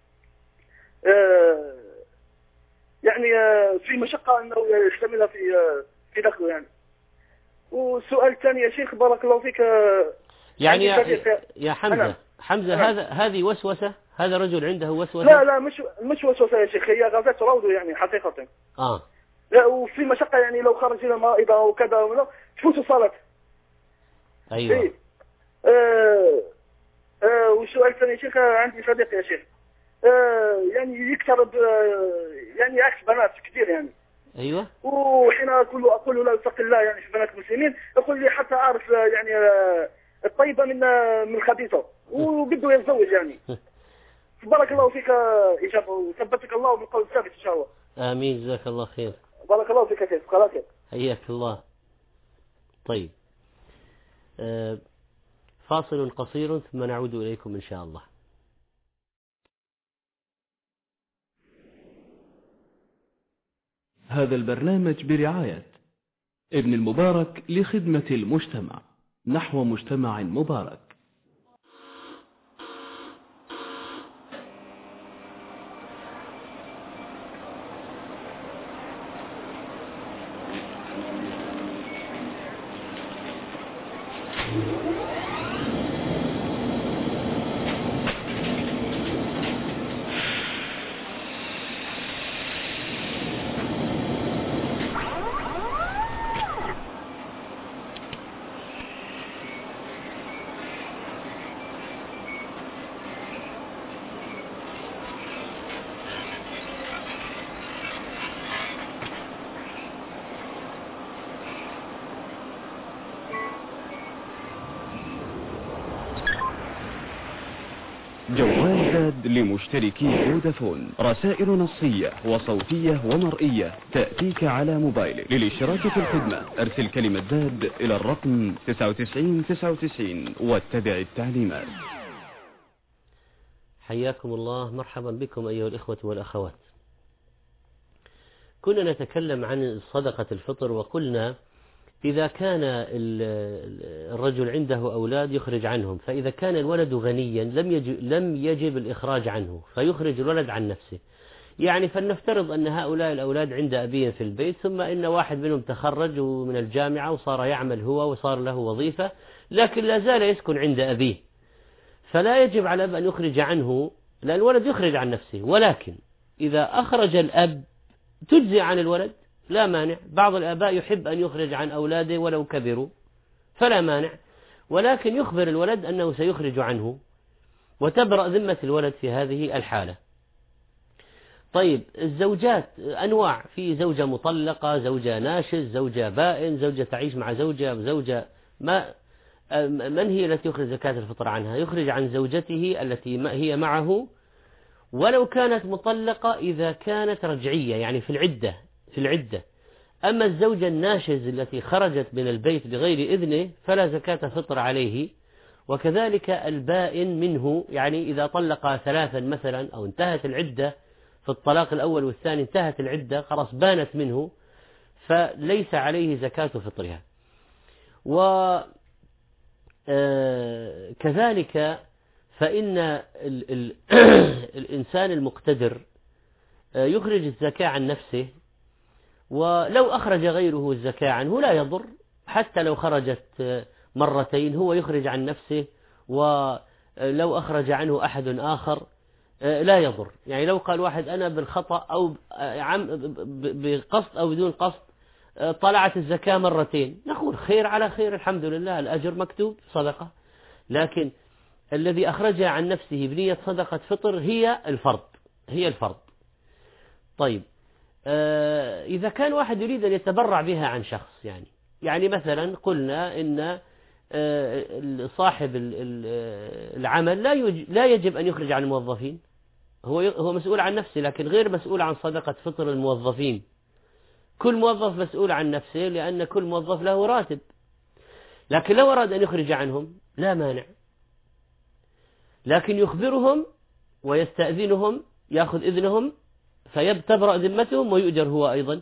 [SPEAKER 15] آه يعني آه في مشقة أنه يشتملها في آه في دخله يعني. والسؤال الثاني يا شيخ بارك الله فيك آه
[SPEAKER 1] يعني يا, يا حمزة أنا. حمزة أنا. هذا هذه وسوسة، هذا رجل عنده وسوسة؟
[SPEAKER 15] لا لا مش مش وسوسة يا شيخ، هي غازات تراوده يعني حقيقة.
[SPEAKER 1] آه.
[SPEAKER 15] لا وفي مشقة يعني لو خرج إلى مائدة أو كذا تفوت الصلاة.
[SPEAKER 1] أيوة.
[SPEAKER 15] إيه. آه آه والسؤال الثاني يا شيخ عندي صديق يا شيخ آه يعني يقترب آه يعني عكس بنات كثير يعني.
[SPEAKER 1] ايوه.
[SPEAKER 15] وحين اقول له اقول له لا اتق الله يعني في بنات المسلمين، يقول لي حتى اعرف يعني آه الطيبه من آه من الخبيثه، وبده يتزوج يعني. بارك الله فيك اجابه وثبتك الله بالقول الثابت ان شاء الله.
[SPEAKER 1] امين جزاك الله خير.
[SPEAKER 15] بارك الله فيك يا شيخ. خلاص
[SPEAKER 1] حياك الله. طيب آه فاصل قصير ثم نعود إليكم إن شاء الله.
[SPEAKER 16] هذا البرنامج برعاية ابن المبارك لخدمة المجتمع نحو مجتمع مبارك. جوال زاد لمشتركي فودافون، رسائل نصية وصوتية ومرئية تأتيك على موبايلك. للاشتراك في الخدمة ارسل كلمة زاد إلى الرقم تسعة وتسعين تسعة وتسعين واتبع التعليمات.
[SPEAKER 1] حياكم الله، مرحبا بكم أيها الإخوة والأخوات. كنا نتكلم عن صدقة الفطر وقلنا إذا كان الرجل عنده أولاد يخرج عنهم، فإذا كان الولد غنيا لم يجب, لم يجب الإخراج عنه فيخرج الولد عن نفسه. يعني فلنفترض أن هؤلاء الأولاد عند أبيهم في البيت، ثم إن واحد منهم تخرج من الجامعة وصار يعمل هو وصار له وظيفة، لكن لا زال يسكن عند أبيه، فلا يجب على الأب أن يخرج عنه، لأن الولد يخرج عن نفسه. ولكن إذا أخرج الأب تجزي عن الولد لا مانع. بعض الآباء يحب أن يخرج عن أولاده ولو كبروا فلا مانع، ولكن يخبر الولد أنه سيخرج عنه وتبرأ ذمة الولد في هذه الحالة. طيب الزوجات أنواع، في زوجة مطلقة، زوجة ناشز، زوجة بائن، زوجة تعيش مع زوجة، زوجة ما من هي التي يخرج زكاة الفطر عنها؟ يخرج عن زوجته التي هي معه ولو كانت مطلقة إذا كانت رجعية يعني في العدة في العدة. أما الزوجة الناشز التي خرجت من البيت بغير إذنه فلا زكاة فطر عليه، وكذلك البائن منه، يعني إذا طلق ثلاثا مثلا أو انتهت العدة في الطلاق الأول والثاني انتهت العدة خلاص بانت منه فليس عليه زكاة فطرها. وكذلك فإن ال ال الإنسان المقتدر يخرج الزكاة عن نفسه، ولو أخرج غيره الزكاة عنه لا يضر، حتى لو خرجت مرتين هو يخرج عن نفسه، ولو أخرج عنه أحد آخر لا يضر. يعني لو قال واحد أنا بالخطأ أو بقصد أو بدون قصد طلعت الزكاة مرتين، نقول خير على خير الحمد لله الأجر مكتوب صدقة، لكن الذي أخرجها عن نفسه بنية صدقة فطر هي الفرض هي الفرض. طيب إذا كان واحد يريد أن يتبرع بها عن شخص، يعني يعني مثلا قلنا إن صاحب العمل لا لا يجب أن يخرج عن الموظفين، هو هو مسؤول عن نفسه لكن غير مسؤول عن صدقة فطر الموظفين. كل موظف مسؤول عن نفسه لأن كل موظف له راتب، لكن لو أراد أن يخرج عنهم لا مانع، لكن يخبرهم ويستأذنهم يأخذ إذنهم فيبتبرأ ذمتهم ويؤجر هو أيضا.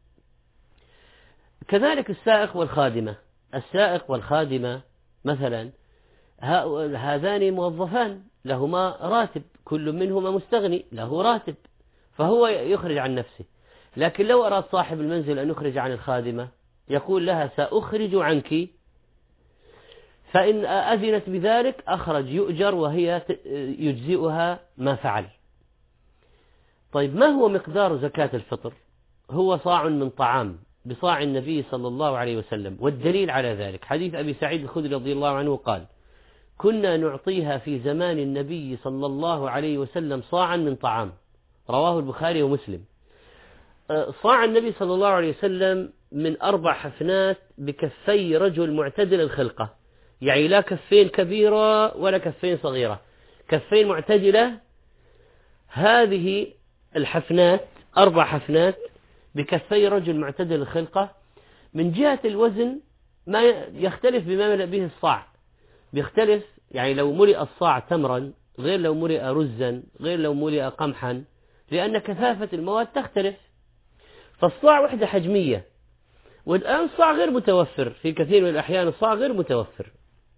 [SPEAKER 1] كذلك السائق والخادمة، السائق والخادمة مثلا هذان موظفان لهما راتب، كل منهما مستغني له راتب فهو يخرج عن نفسه. لكن لو أراد صاحب المنزل أن يخرج عن الخادمة يقول لها سأخرج عنك، فإن أذنت بذلك أخرج يؤجر وهي يجزئها ما فعل. طيب ما هو مقدار زكاة الفطر؟ هو صاع من طعام بصاع النبي صلى الله عليه وسلم، والدليل على ذلك حديث أبي سعيد الخدري رضي الله عنه قال كنا نعطيها في زمان النبي صلى الله عليه وسلم صاعا من طعام، رواه البخاري ومسلم. صاع النبي صلى الله عليه وسلم من أربع حفنات بكفي رجل معتدل الخلقة، يعني لا كفين كبيرة ولا كفين صغيرة، كفين معتدلة. هذه الحفنات أربع حفنات بكفي رجل معتدل الخلقة. من جهة الوزن ما يختلف بما ملأ به الصاع، بيختلف، يعني لو ملئ الصاع تمرا غير لو ملئ رزا غير لو ملئ قمحا، لأن كثافة المواد تختلف. فالصاع وحدة حجمية، والآن الصاع غير متوفر في كثير من الأحيان، الصاع غير متوفر.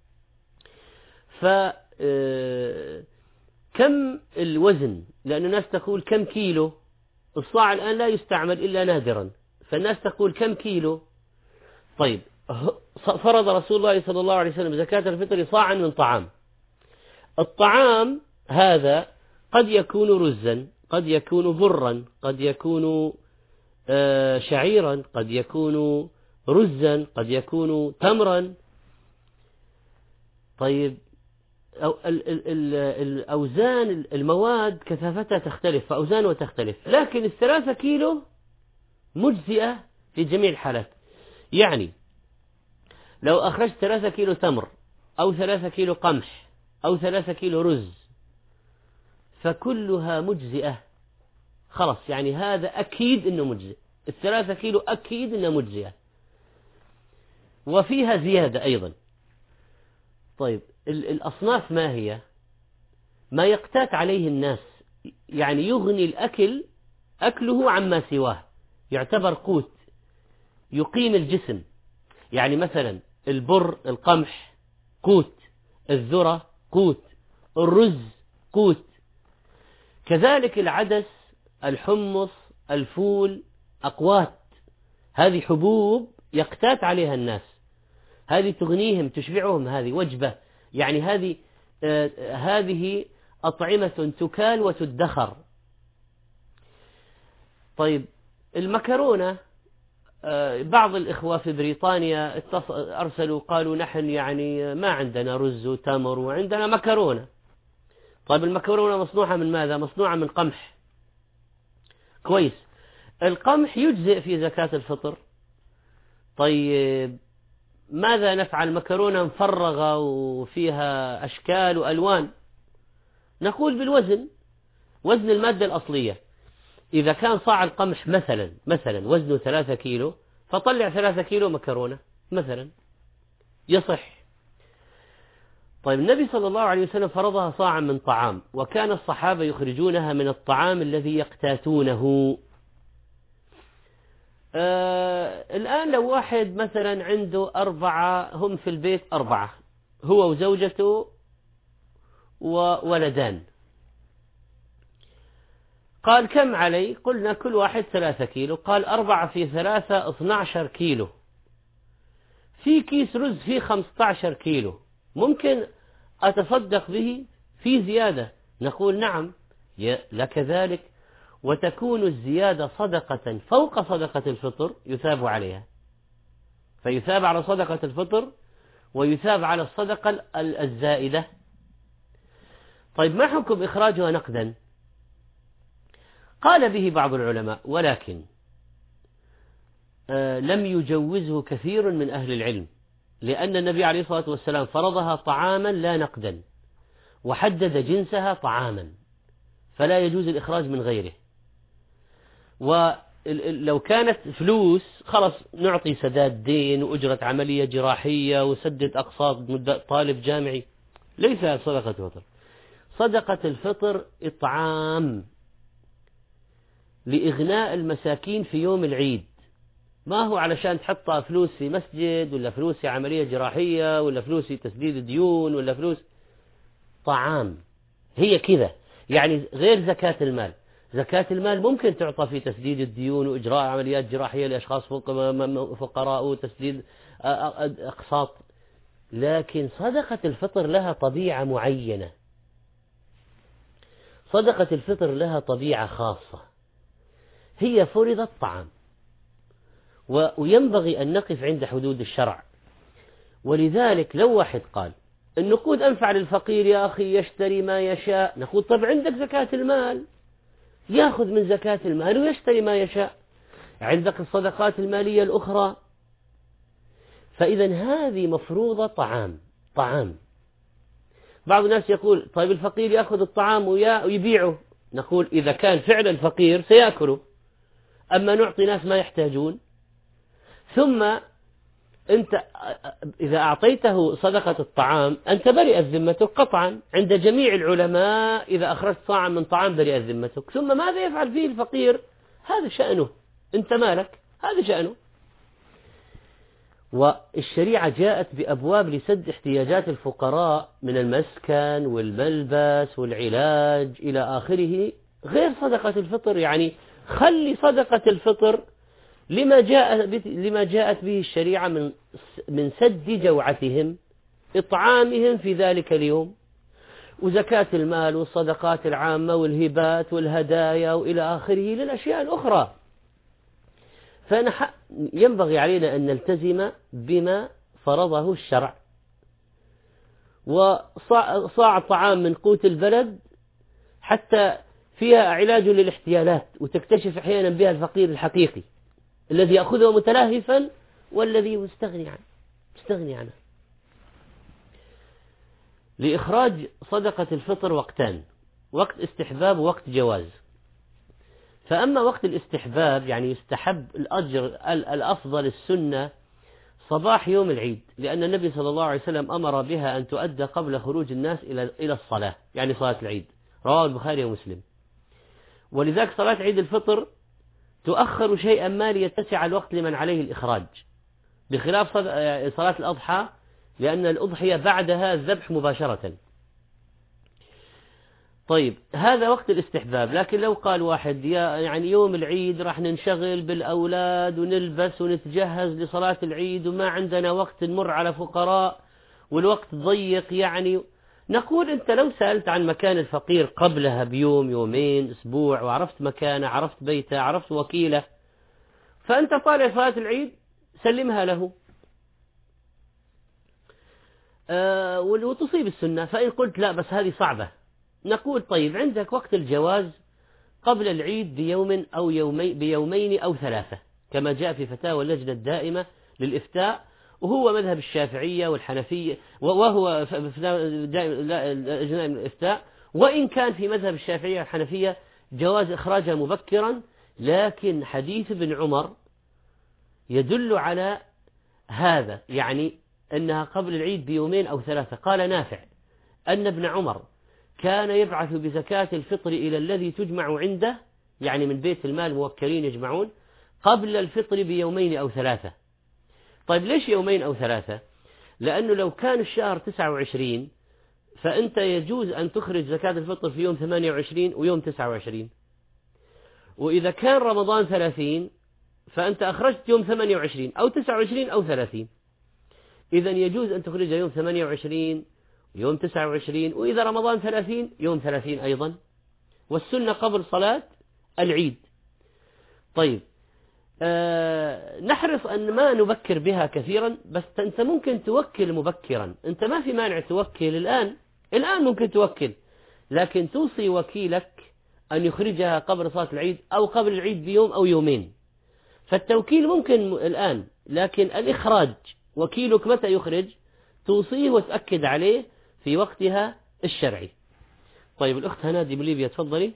[SPEAKER 1] فكم الوزن؟ لأن الناس تقول كم كيلو، الصاع الآن لا يستعمل إلا نادرا، فالناس تقول كم كيلو. طيب فرض رسول الله صلى الله عليه وسلم زكاة الفطر صاعا من طعام. الطعام هذا قد يكون رزا، قد يكون برا، قد يكون شعيرا، قد يكون رزا، قد يكون تمرا. طيب الأوزان المواد كثافتها تختلف فأوزانها تختلف، لكن الثلاثة كيلو مجزئة في جميع الحالات. يعني لو أخرجت ثلاثة كيلو تمر أو ثلاثة كيلو قمح أو ثلاثة كيلو رز فكلها مجزئة خلاص، يعني هذا أكيد إنه مجزئ، الثلاثة كيلو أكيد إنه مجزئة وفيها زيادة أيضا. طيب الأصناف ما هي؟ ما يقتات عليه الناس، يعني يغني الأكل أكله عما سواه، يعتبر قوت يقيم الجسم. يعني مثلا البر القمح قوت، الذرة قوت، الرز قوت، كذلك العدس الحمص الفول أقوات، هذه حبوب يقتات عليها الناس، هذه تغنيهم تشبعهم، هذه وجبة، يعني هذه آه هذه أطعمة تكال وتدخر. طيب المكرونة، بعض الإخوة في بريطانيا أرسلوا قالوا نحن يعني ما عندنا رز وتمر وعندنا مكرونة. طيب المكرونة مصنوعة من ماذا؟ مصنوعة من قمح. كويس، القمح يجزئ في زكاة الفطر. طيب ماذا نفعل؟ مكرونة مفرغة وفيها أشكال وألوان. نقول بالوزن، وزن المادة الأصلية. إذا كان صاع القمح مثلا مثلا وزنه ثلاثة كيلو، فطلع ثلاثة كيلو مكرونة مثلا، يصح. طيب النبي صلى الله عليه وسلم فرضها صاعا من طعام، وكان الصحابة يخرجونها من الطعام الذي يقتاتونه. آه الآن لو واحد مثلا عنده أربعة، هم في البيت أربعة، هو وزوجته وولدان، قال كم علي؟ قلنا كل واحد ثلاثة كيلو. قال أربعة في ثلاثة اثنى عشر كيلو، في كيس رز فيه خمسة عشر كيلو، ممكن أتصدق به في زيادة؟ نقول نعم لك ذلك، وتكون الزيادة صدقة فوق صدقة الفطر يثاب عليها، فيثاب على صدقة الفطر ويثاب على الصدقة الزائدة. طيب ما حكم إخراجها نقدا؟ قال به بعض العلماء، ولكن آه لم يجوزه كثير من أهل العلم، لأن النبي عليه الصلاة والسلام فرضها طعاما لا نقدا، وحدد جنسها طعاما، فلا يجوز الإخراج من غيره. ولو كانت فلوس خلص نعطي سداد دين وأجرة عملية جراحية وسدد أقساط طالب جامعي، ليس صدقة الفطر. صدقة الفطر إطعام لإغناء المساكين في يوم العيد، ما هو علشان تحطها فلوس في مسجد ولا فلوس في عملية جراحية ولا فلوس في تسديد ديون ولا فلوس. طعام هي كذا، يعني غير زكاة المال. زكاة المال ممكن تعطى في تسديد الديون وإجراء عمليات جراحية لأشخاص فقراء وتسديد أقساط، لكن صدقة الفطر لها طبيعة معينة. صدقة الفطر لها طبيعة خاصة، هي فرضت طعام، وينبغي أن نقف عند حدود الشرع. ولذلك لو واحد قال النقود أنفع للفقير يا أخي يشتري ما يشاء، نقول طب عندك زكاة المال، يأخذ من زكاة المال ويشتري ما يشاء، عندك الصدقات المالية الأخرى. فإذا هذه مفروضة طعام طعام. بعض الناس يقول طيب الفقير يأخذ الطعام ويبيعه، نقول إذا كان فعلا فقير سيأكله، أما نعطي ناس ما يحتاجون. ثم أنت إذا أعطيته صدقة الطعام أنت برئت ذمتك قطعا عند جميع العلماء، إذا أخرجت صاعا من طعام برئت ذمتك. ثم ماذا يفعل فيه الفقير؟ هذا شأنه، أنت مالك، هذا شأنه. والشريعة جاءت بأبواب لسد احتياجات الفقراء من المسكن والملبس والعلاج إلى آخره، غير صدقة الفطر. يعني خلي صدقة الفطر لما جاء لما جاءت به الشريعة من من سد جوعتهم، إطعامهم في ذلك اليوم، وزكاة المال والصدقات العامة والهبات والهدايا وإلى آخره للأشياء الأخرى. فينبغي علينا أن نلتزم بما فرضه الشرع. وصاع طعام من قوت البلد حتى فيها علاج للاحتيالات، وتكتشف أحيانا بها الفقير الحقيقي الذي يأخذه متلهفا والذي مستغني عنه مستغني عنه. لإخراج صدقة الفطر وقتان، وقت استحباب ووقت جواز. فأما وقت الاستحباب يعني يستحب الأجر الأفضل السنة صباح يوم العيد، لأن النبي صلى الله عليه وسلم أمر بها أن تؤدى قبل خروج الناس إلى إلى الصلاة، يعني صلاة العيد، رواه البخاري ومسلم. ولذلك صلاة عيد الفطر تؤخر شيئا ما ليتسع الوقت لمن عليه الإخراج، بخلاف صلاة الأضحى لأن الأضحية بعدها الذبح مباشرة. طيب هذا وقت الاستحباب. لكن لو قال واحد يعني يوم العيد راح ننشغل بالأولاد ونلبس ونتجهز لصلاة العيد وما عندنا وقت نمر على فقراء والوقت ضيق، يعني نقول أنت لو سألت عن مكان الفقير قبلها بيوم يومين أسبوع وعرفت مكانه عرفت بيته عرفت وكيله، فأنت طالع صلاة العيد سلمها له أه وتصيب السنة. فإن قلت لا بس هذه صعبة، نقول طيب عندك وقت الجواز قبل العيد بيوم أو يومي بيومين أو ثلاثة كما جاء في فتاوى اللجنة الدائمة للإفتاء، وهو مذهب الشافعية والحنفية، وهو لجنة الإفتاء، وإن كان في مذهب الشافعية والحنفية جواز إخراجها مبكرا، لكن حديث ابن عمر يدل على هذا، يعني أنها قبل العيد بيومين أو ثلاثة. قال نافع أن ابن عمر كان يبعث بزكاة الفطر إلى الذي تجمع عنده، يعني من بيت المال موكلين يجمعون قبل الفطر بيومين أو ثلاثة. طيب ليش يومين أو ثلاثة؟ لأنه لو كان الشهر تسعة وعشرين فأنت يجوز أن تخرج زكاة الفطر في يوم ثمانية وعشرين ويوم تسعة وعشرين، وإذا كان رمضان ثلاثين فأنت أخرجت يوم ثمانية وعشرين أو تسعة وعشرين أو ثلاثين، إذن يجوز أن تخرج يوم ثمانية وعشرين يوم تسعة وعشرين، وإذا رمضان ثلاثين يوم ثلاثين أيضا، والسنة قبل صلاة العيد. طيب آه نحرص أن ما نبكر بها كثيرا، بس أنت ممكن توكل مبكرا، أنت ما في مانع توكل الآن، الآن ممكن توكل، لكن توصي وكيلك أن يخرجها قبل صلاة العيد أو قبل العيد بيوم أو يومين. فالتوكيل ممكن الآن، لكن الإخراج وكيلك متى يخرج توصيه وتأكد عليه في وقتها الشرعي. طيب الأخت هنادي من ليبيا، تفضلي.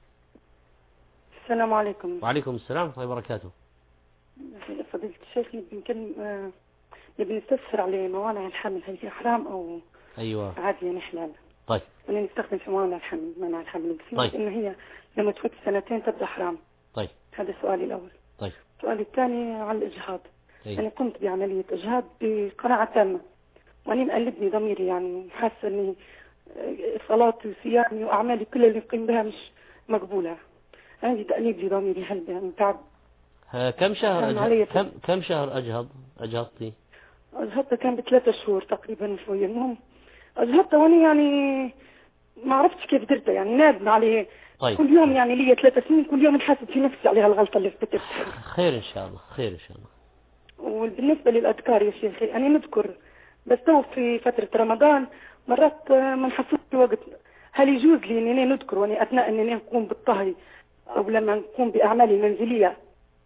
[SPEAKER 17] السلام عليكم.
[SPEAKER 1] وعليكم السلام ورحمة الله وبركاته.
[SPEAKER 17] فضيلة الشيخ يمكن نبي نستفسر على موانع الحمل، هل هي حرام أو
[SPEAKER 1] أيوة
[SPEAKER 17] عادي يعني حلال؟
[SPEAKER 1] طيب
[SPEAKER 17] أنا نستخدم في موانع الحمل منع الحمل، بس
[SPEAKER 1] طيب.
[SPEAKER 17] إن هي لما تفوت سنتين تبدأ حرام.
[SPEAKER 1] طيب
[SPEAKER 17] هذا سؤالي الأول.
[SPEAKER 1] طيب
[SPEAKER 17] سؤالي الثاني على الإجهاض.
[SPEAKER 1] أيوة.
[SPEAKER 17] أنا قمت بعملية إجهاض بقناعة تامة، وأنا مقلبني ضميري، يعني حاسة إني صلاتي وصيامي وأعمالي كلها اللي قيم بها مش مقبولة. عندي تأنيب لي ضميري، هل يعني تعب.
[SPEAKER 1] كم شهر أجهض؟ كم كم شهر أجهض أجهضتي؟
[SPEAKER 17] أجهضت كان بثلاثة شهور تقريبا شوية. المهم أجهضت وأنا يعني ما عرفتش كيف درتها، يعني نادم عليه.
[SPEAKER 1] طيب.
[SPEAKER 17] كل يوم يعني لي ثلاثة سنين كل يوم نحاسب في نفسي على هالغلطة اللي ارتكبتها.
[SPEAKER 1] خير إن شاء الله، خير إن شاء الله.
[SPEAKER 17] وبالنسبة للأذكار يا شيخي أنا نذكر، بس تو في فترة رمضان مرات ما نحصلش وقت، هل يجوز لي إني نذكر وأنا أثناء إني نقوم بالطهي أو لما نقوم بأعمالي المنزلية؟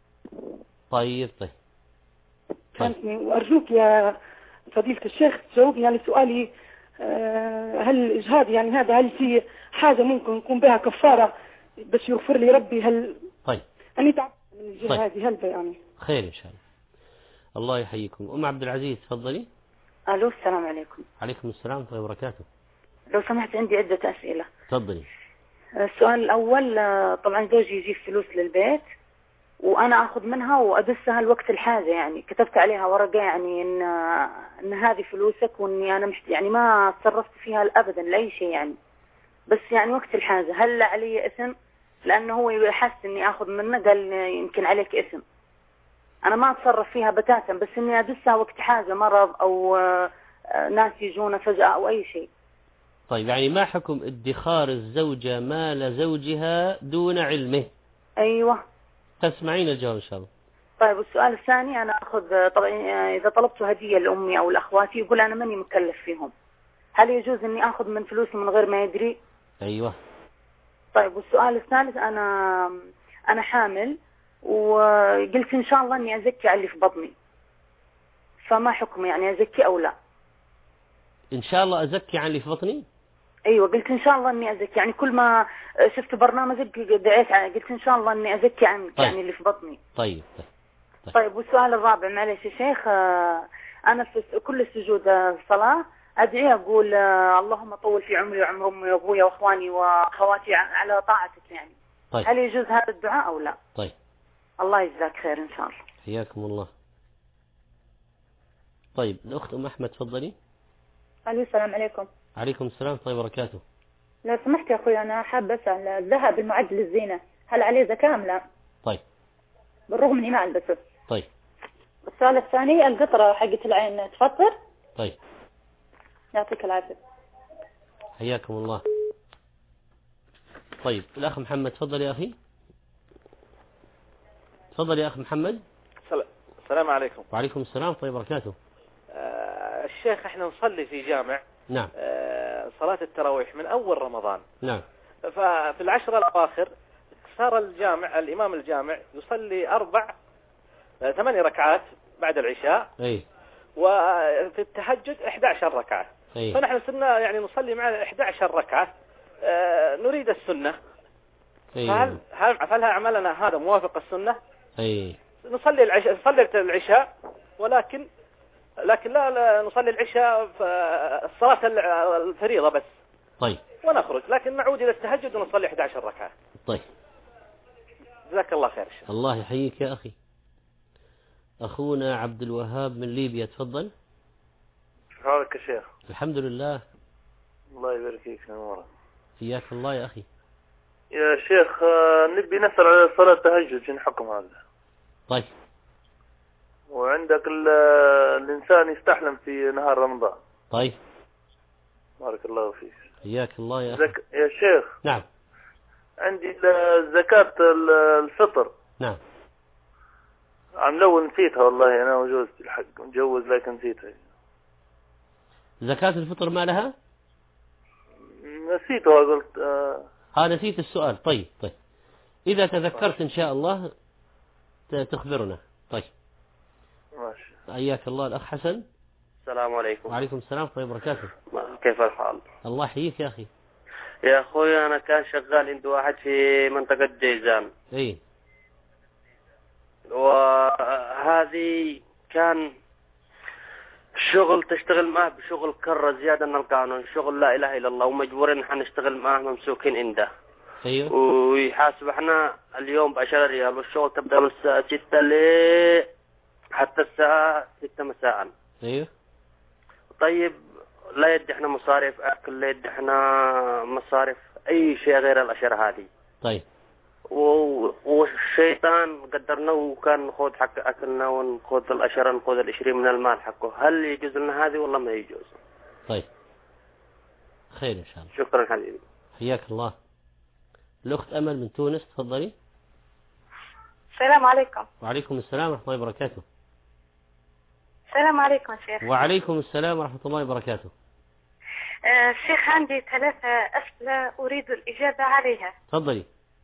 [SPEAKER 1] طيب طيب
[SPEAKER 17] فهمتني. وأرجوك يا فضيلة الشيخ تجاوبني على سؤالي، هل الإجهاض يعني هذا هل في حاجة ممكن نقوم بها كفارة بس يغفر لي ربي؟ هل
[SPEAKER 1] طيب
[SPEAKER 17] أنا تعبت من الجهة
[SPEAKER 1] طيب.
[SPEAKER 17] هذه هل يعني
[SPEAKER 1] خير إن شاء الله. الله يحييكم. أم عبد العزيز تفضلي.
[SPEAKER 18] ألو السلام عليكم.
[SPEAKER 1] عليكم السلام ورحمة الله وبركاته.
[SPEAKER 18] لو سمحت عندي عدة أسئلة.
[SPEAKER 1] تفضلي.
[SPEAKER 18] السؤال الأول، طبعا زوجي يجيب فلوس للبيت وأنا أخذ منها وأدسها لوقت الحاجة، يعني كتبت عليها ورقة يعني إن إن هذه فلوسك وإني أنا مش يعني ما تصرفت فيها أبدا لأي شيء يعني، بس يعني وقت الحاجة. هل علي اسم؟ لأنه هو يحس إني أخذ منه، قال يمكن عليك اسم. أنا ما أتصرف فيها بتاتا، بس إني أدسها وقت حاجة مرض أو ناس يجونا فجأة أو أي شيء.
[SPEAKER 1] طيب يعني ما حكم ادخار الزوجة مال زوجها دون علمه؟
[SPEAKER 18] أيوة.
[SPEAKER 1] تسمعين الجواب إن شاء الله.
[SPEAKER 18] طيب والسؤال الثاني، أنا أخذ طبعا إذا طلبت هدية لأمي أو لأخواتي يقول أنا ماني مكلف فيهم، هل يجوز إني أخذ من فلوسي من غير ما يدري؟
[SPEAKER 1] أيوة.
[SPEAKER 18] طيب والسؤال الثالث، أنا أنا حامل وقلت إن شاء الله إني أزكي على اللي في بطني، فما حكم يعني أزكي أو لا؟
[SPEAKER 1] إن شاء الله أزكي عن اللي في بطني؟
[SPEAKER 18] ايوه قلت ان شاء الله اني ازكي، يعني كل ما شفت برنامجك دعيت عنه، قلت ان شاء الله اني ازكي عنك. طيب. يعني اللي في بطني.
[SPEAKER 1] طيب طيب,
[SPEAKER 18] طيب. طيب والسؤال الرابع معلش يا شيخ، انا في كل السجود الصلاه ادعي اقول اللهم طول في عمري وعمر امي وابويا واخواني واخواتي على طاعتك يعني.
[SPEAKER 1] طيب.
[SPEAKER 18] هل يجوز هذا الدعاء او لا؟
[SPEAKER 1] طيب
[SPEAKER 18] الله يجزاك خير ان شاء الله.
[SPEAKER 1] حياكم الله. طيب الاخت ام احمد تفضلي.
[SPEAKER 19] الو السلام عليكم.
[SPEAKER 1] عليكم السلام ورحمة الله وبركاته.
[SPEAKER 19] لو سمحت يا أخوي أنا حابة أسأل، الذهب المعد للزينة هل عليه زكاة أم لا؟
[SPEAKER 1] طيب.
[SPEAKER 19] بالرغم إني ما ألبسه.
[SPEAKER 1] طيب.
[SPEAKER 19] السؤال الثاني، القطرة حقت العين تفطر؟
[SPEAKER 1] طيب.
[SPEAKER 19] يعطيك العافية.
[SPEAKER 1] حياكم الله. طيب الأخ محمد تفضل يا أخي. تفضل يا أخ محمد.
[SPEAKER 20] السلام عليكم.
[SPEAKER 1] وعليكم السلام طيب وبركاته.
[SPEAKER 20] آه الشيخ احنا نصلي في جامع.
[SPEAKER 1] نعم.
[SPEAKER 20] آه صلاة التراويح من أول رمضان.
[SPEAKER 1] نعم.
[SPEAKER 20] ففي العشرة الأواخر صار الجامع الإمام الجامع يصلي أربع آه ثماني ركعات بعد العشاء.
[SPEAKER 1] أي.
[SPEAKER 20] وفي التهجد إحدى عشر ركعة.
[SPEAKER 1] أي.
[SPEAKER 20] فنحن صرنا يعني نصلي مع إحدى عشر ركعة. آه نريد السنة.
[SPEAKER 1] أي.
[SPEAKER 20] فهل هل هل عملنا هذا موافق السنة؟
[SPEAKER 1] أي.
[SPEAKER 20] نصلي العشاء نصلي العشاء ولكن لكن لا, لا نصلي العشاء الصلاة الفريضة بس.
[SPEAKER 1] طيب.
[SPEAKER 20] ونخرج لكن نعود إلى التهجد ونصلي إحدى عشر ركعة.
[SPEAKER 1] طيب.
[SPEAKER 20] جزاك الله خير.
[SPEAKER 1] الله يحييك يا أخي. أخونا عبد الوهاب من ليبيا تفضل.
[SPEAKER 21] حالك يا شيخ؟
[SPEAKER 1] الحمد لله.
[SPEAKER 21] الله يبارك فيك يا نورة.
[SPEAKER 1] حياك الله يا أخي.
[SPEAKER 21] يا شيخ نبي نسأل على صلاة التهجد شنو حكم هذا؟
[SPEAKER 1] طيب.
[SPEAKER 21] وعندك الإنسان يستحلم في نهار رمضان.
[SPEAKER 1] طيب.
[SPEAKER 21] بارك الله فيك.
[SPEAKER 1] حياك الله يا أخي.
[SPEAKER 21] زك... يا شيخ.
[SPEAKER 1] نعم.
[SPEAKER 21] عندي زكاة الفطر.
[SPEAKER 1] نعم.
[SPEAKER 21] عم لو نسيتها والله أنا وجوزتي الحق مجوز لكن نسيتها.
[SPEAKER 1] زكاة الفطر ما لها؟
[SPEAKER 21] نسيتها قلت. آه...
[SPEAKER 1] ها نسيت السؤال. طيب طيب. إذا تذكرت إن شاء الله تخبرنا. طيب.
[SPEAKER 21] ماشي.
[SPEAKER 1] حياك الله الأخ حسن.
[SPEAKER 22] السلام عليكم.
[SPEAKER 1] وعليكم السلام طيب وبركاته.
[SPEAKER 22] كيف الحال؟
[SPEAKER 1] الله يحييك يا أخي.
[SPEAKER 22] يا أخوي أنا كان شغال عند واحد في منطقة جيزان.
[SPEAKER 1] إيه.
[SPEAKER 22] وهذه كان شغل تشتغل معه بشغل كرة زيادة من القانون، شغل لا إله إلا الله، ومجبورين حنشتغل معه ممسوكين عنده.
[SPEAKER 1] أيوه.
[SPEAKER 22] ويحاسب احنا اليوم بعشرة ريال، والشغل تبدأ من الساعة ستة ل حتى الساعة ستة مساء.
[SPEAKER 1] أيوه.
[SPEAKER 22] طيب لا يدي احنا مصاريف أكل، لا يدي احنا مصاريف أي شيء غير الأشياء هذه.
[SPEAKER 1] طيب.
[SPEAKER 22] والشيطان قدرنا وكان نخوض حق أكلنا ونخوض الأشياء نخوض العشرين من المال حقه. هل يجوز لنا هذه ولا ما يجوز؟
[SPEAKER 1] طيب خير إن شاء الله.
[SPEAKER 22] شكرا حبيبي.
[SPEAKER 1] حياك الله. الأخت أمل من تونس تفضلي.
[SPEAKER 3] السلام عليكم.
[SPEAKER 1] وعليكم السلام ورحمة الله وبركاته.
[SPEAKER 3] السلام عليكم شيخ.
[SPEAKER 1] وعليكم السلام ورحمة الله وبركاته.
[SPEAKER 3] آه شيخ عندي ثلاثة أسئلة أريد الإجابة عليها.
[SPEAKER 1] تفضلي.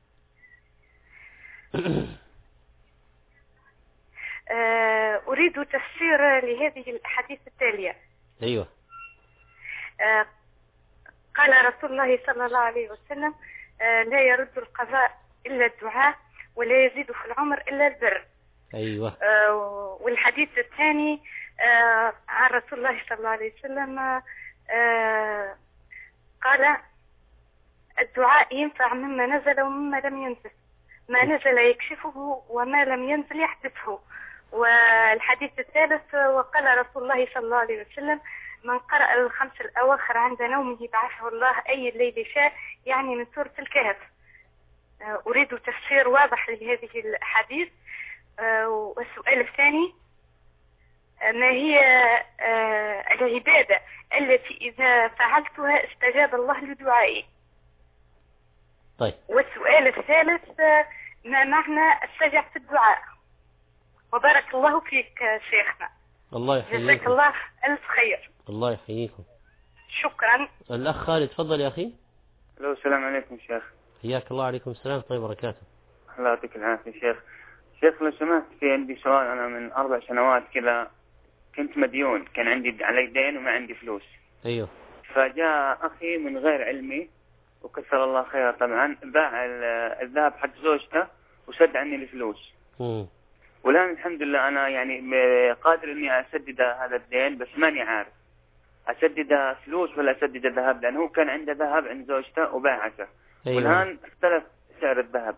[SPEAKER 3] آه أريد تفسير لهذه الأحاديث التالية.
[SPEAKER 1] أيوة.
[SPEAKER 3] آه قال رسول الله صلى الله عليه وسلم آه لا يرد القضاء إلا الدعاء ولا يزيد في العمر إلا البر.
[SPEAKER 1] أيوة.
[SPEAKER 3] آه والحديث الثاني آه عن رسول الله صلى الله عليه وسلم آه قال الدعاء ينفع مما نزل ومما لم ينزل، ما نزل يكشفه وما لم ينزل يحدثه. والحديث الثالث وقال رسول الله صلى الله عليه وسلم من قرأ الخمس الأواخر عند نومه بعثه الله أي الليل شاء، يعني من سورة الكهف. أريد تفسير واضح لهذه الحديث. والسؤال الثاني ما هي العبادة التي إذا فعلتها استجاب الله لدعائي؟
[SPEAKER 1] طيب.
[SPEAKER 3] والسؤال الثالث ما معنى السجع في الدعاء؟ وبارك الله فيك شيخنا.
[SPEAKER 1] الله يحييكم.
[SPEAKER 3] جزاك الله ألف خير.
[SPEAKER 1] الله يحييكم.
[SPEAKER 3] شكرا.
[SPEAKER 1] الأخ خالد تفضل يا أخي.
[SPEAKER 23] الو السلام عليكم شيخ.
[SPEAKER 1] حياك الله. عليكم السلام طيب وبركاته.
[SPEAKER 23] الله يعطيك العافية شيخ. شيخ لو سمحت في عندي سؤال. أنا من أربع سنوات كذا كنت مديون، كان عندي علي دين وما عندي فلوس.
[SPEAKER 1] أيوه.
[SPEAKER 23] فجاء أخي من غير علمي وكثر الله خيره طبعا باع الذهب حق زوجته وسد عني الفلوس.
[SPEAKER 1] امم
[SPEAKER 23] والآن الحمد لله أنا يعني قادر إني أسدد هذا الدين، بس ماني عارف أسدد فلوس ولا أسدد ذهب، لأنه هو كان عنده ذهب عند زوجته وباعته.
[SPEAKER 1] أيوه.
[SPEAKER 23] والآن اختلف سعر الذهب.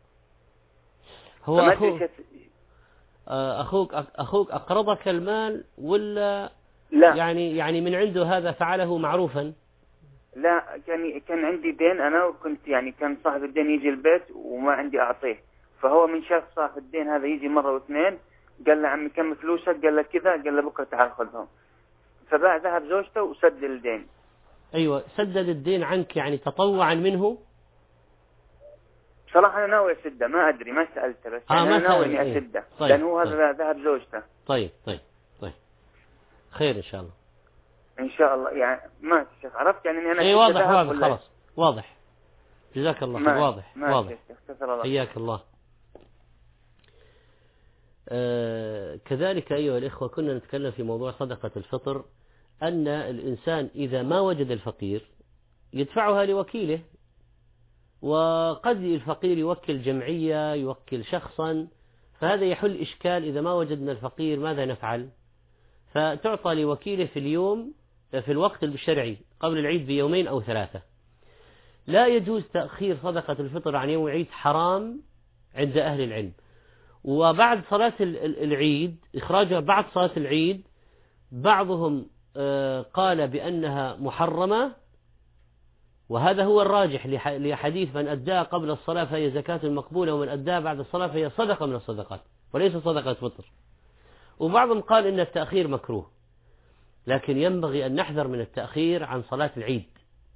[SPEAKER 1] هو أخوك أخوك أخوك أقرضك المال ولا
[SPEAKER 23] لا
[SPEAKER 1] يعني يعني من عنده هذا فعله معروفا؟
[SPEAKER 23] لا كان كان عندي دين أنا، وكنت يعني كان صاحب الدين يجي البيت وما عندي أعطيه، فهو من شاف صاحب الدين هذا يجي مرة واثنين قال له عمي كم فلوسك؟ قال له كذا، قال له بكرة تعال خذهم، فباع ذهب زوجته وسد الدين.
[SPEAKER 1] أيوة سدد الدين عنك يعني تطوعا منه.
[SPEAKER 23] صراحة أنا ناوي أسده، ما أدري ما سألته بس
[SPEAKER 1] آه
[SPEAKER 23] أنا
[SPEAKER 1] ما
[SPEAKER 23] ناوي إني
[SPEAKER 1] إيه.
[SPEAKER 23] أسده
[SPEAKER 1] طيب.
[SPEAKER 23] لأن هو
[SPEAKER 1] طيب.
[SPEAKER 23] هذا ذهب زوجته.
[SPEAKER 1] طيب طيب طيب خير إن شاء الله.
[SPEAKER 23] إن شاء الله يعني ما شيخ عرفت يعني إني أنا
[SPEAKER 1] إيه واضح واضح خلاص واضح. جزاك الله خير. واضح واضح. حياك الله. آه كذلك أيها الإخوة كنا نتكلم في موضوع صدقة الفطر، أن الإنسان إذا ما وجد الفقير يدفعها لوكيله، وقد الفقير يوكل جمعية يوكل شخصا، فهذا يحل إشكال. إذا ما وجدنا الفقير ماذا نفعل؟ فتعطى لوكيله في اليوم في الوقت الشرعي قبل العيد بيومين أو ثلاثة. لا يجوز تأخير صدقة الفطر عن يوم العيد، حرام عند أهل العلم. وبعد صلاة العيد إخراجها بعد صلاة العيد بعضهم قال بأنها محرمة، وهذا هو الراجح لحديث من أداها قبل الصلاة فهي زكاة مقبولة، ومن أداها بعد الصلاة فهي صدقة من الصدقات وليس صدقة فطر. وبعضهم قال إن التأخير مكروه، لكن ينبغي أن نحذر من التأخير عن صلاة العيد،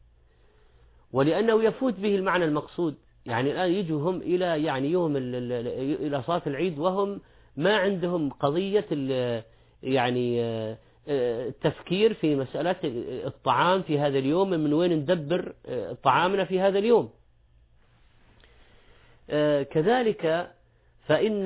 [SPEAKER 1] ولأنه يفوت به المعنى المقصود. يعني الآن يجوا هم إلى يعني يوم إلى صلاة العيد وهم ما عندهم قضية يعني التفكير في مسألة الطعام في هذا اليوم، من وين ندبر طعامنا في هذا اليوم. كذلك فإن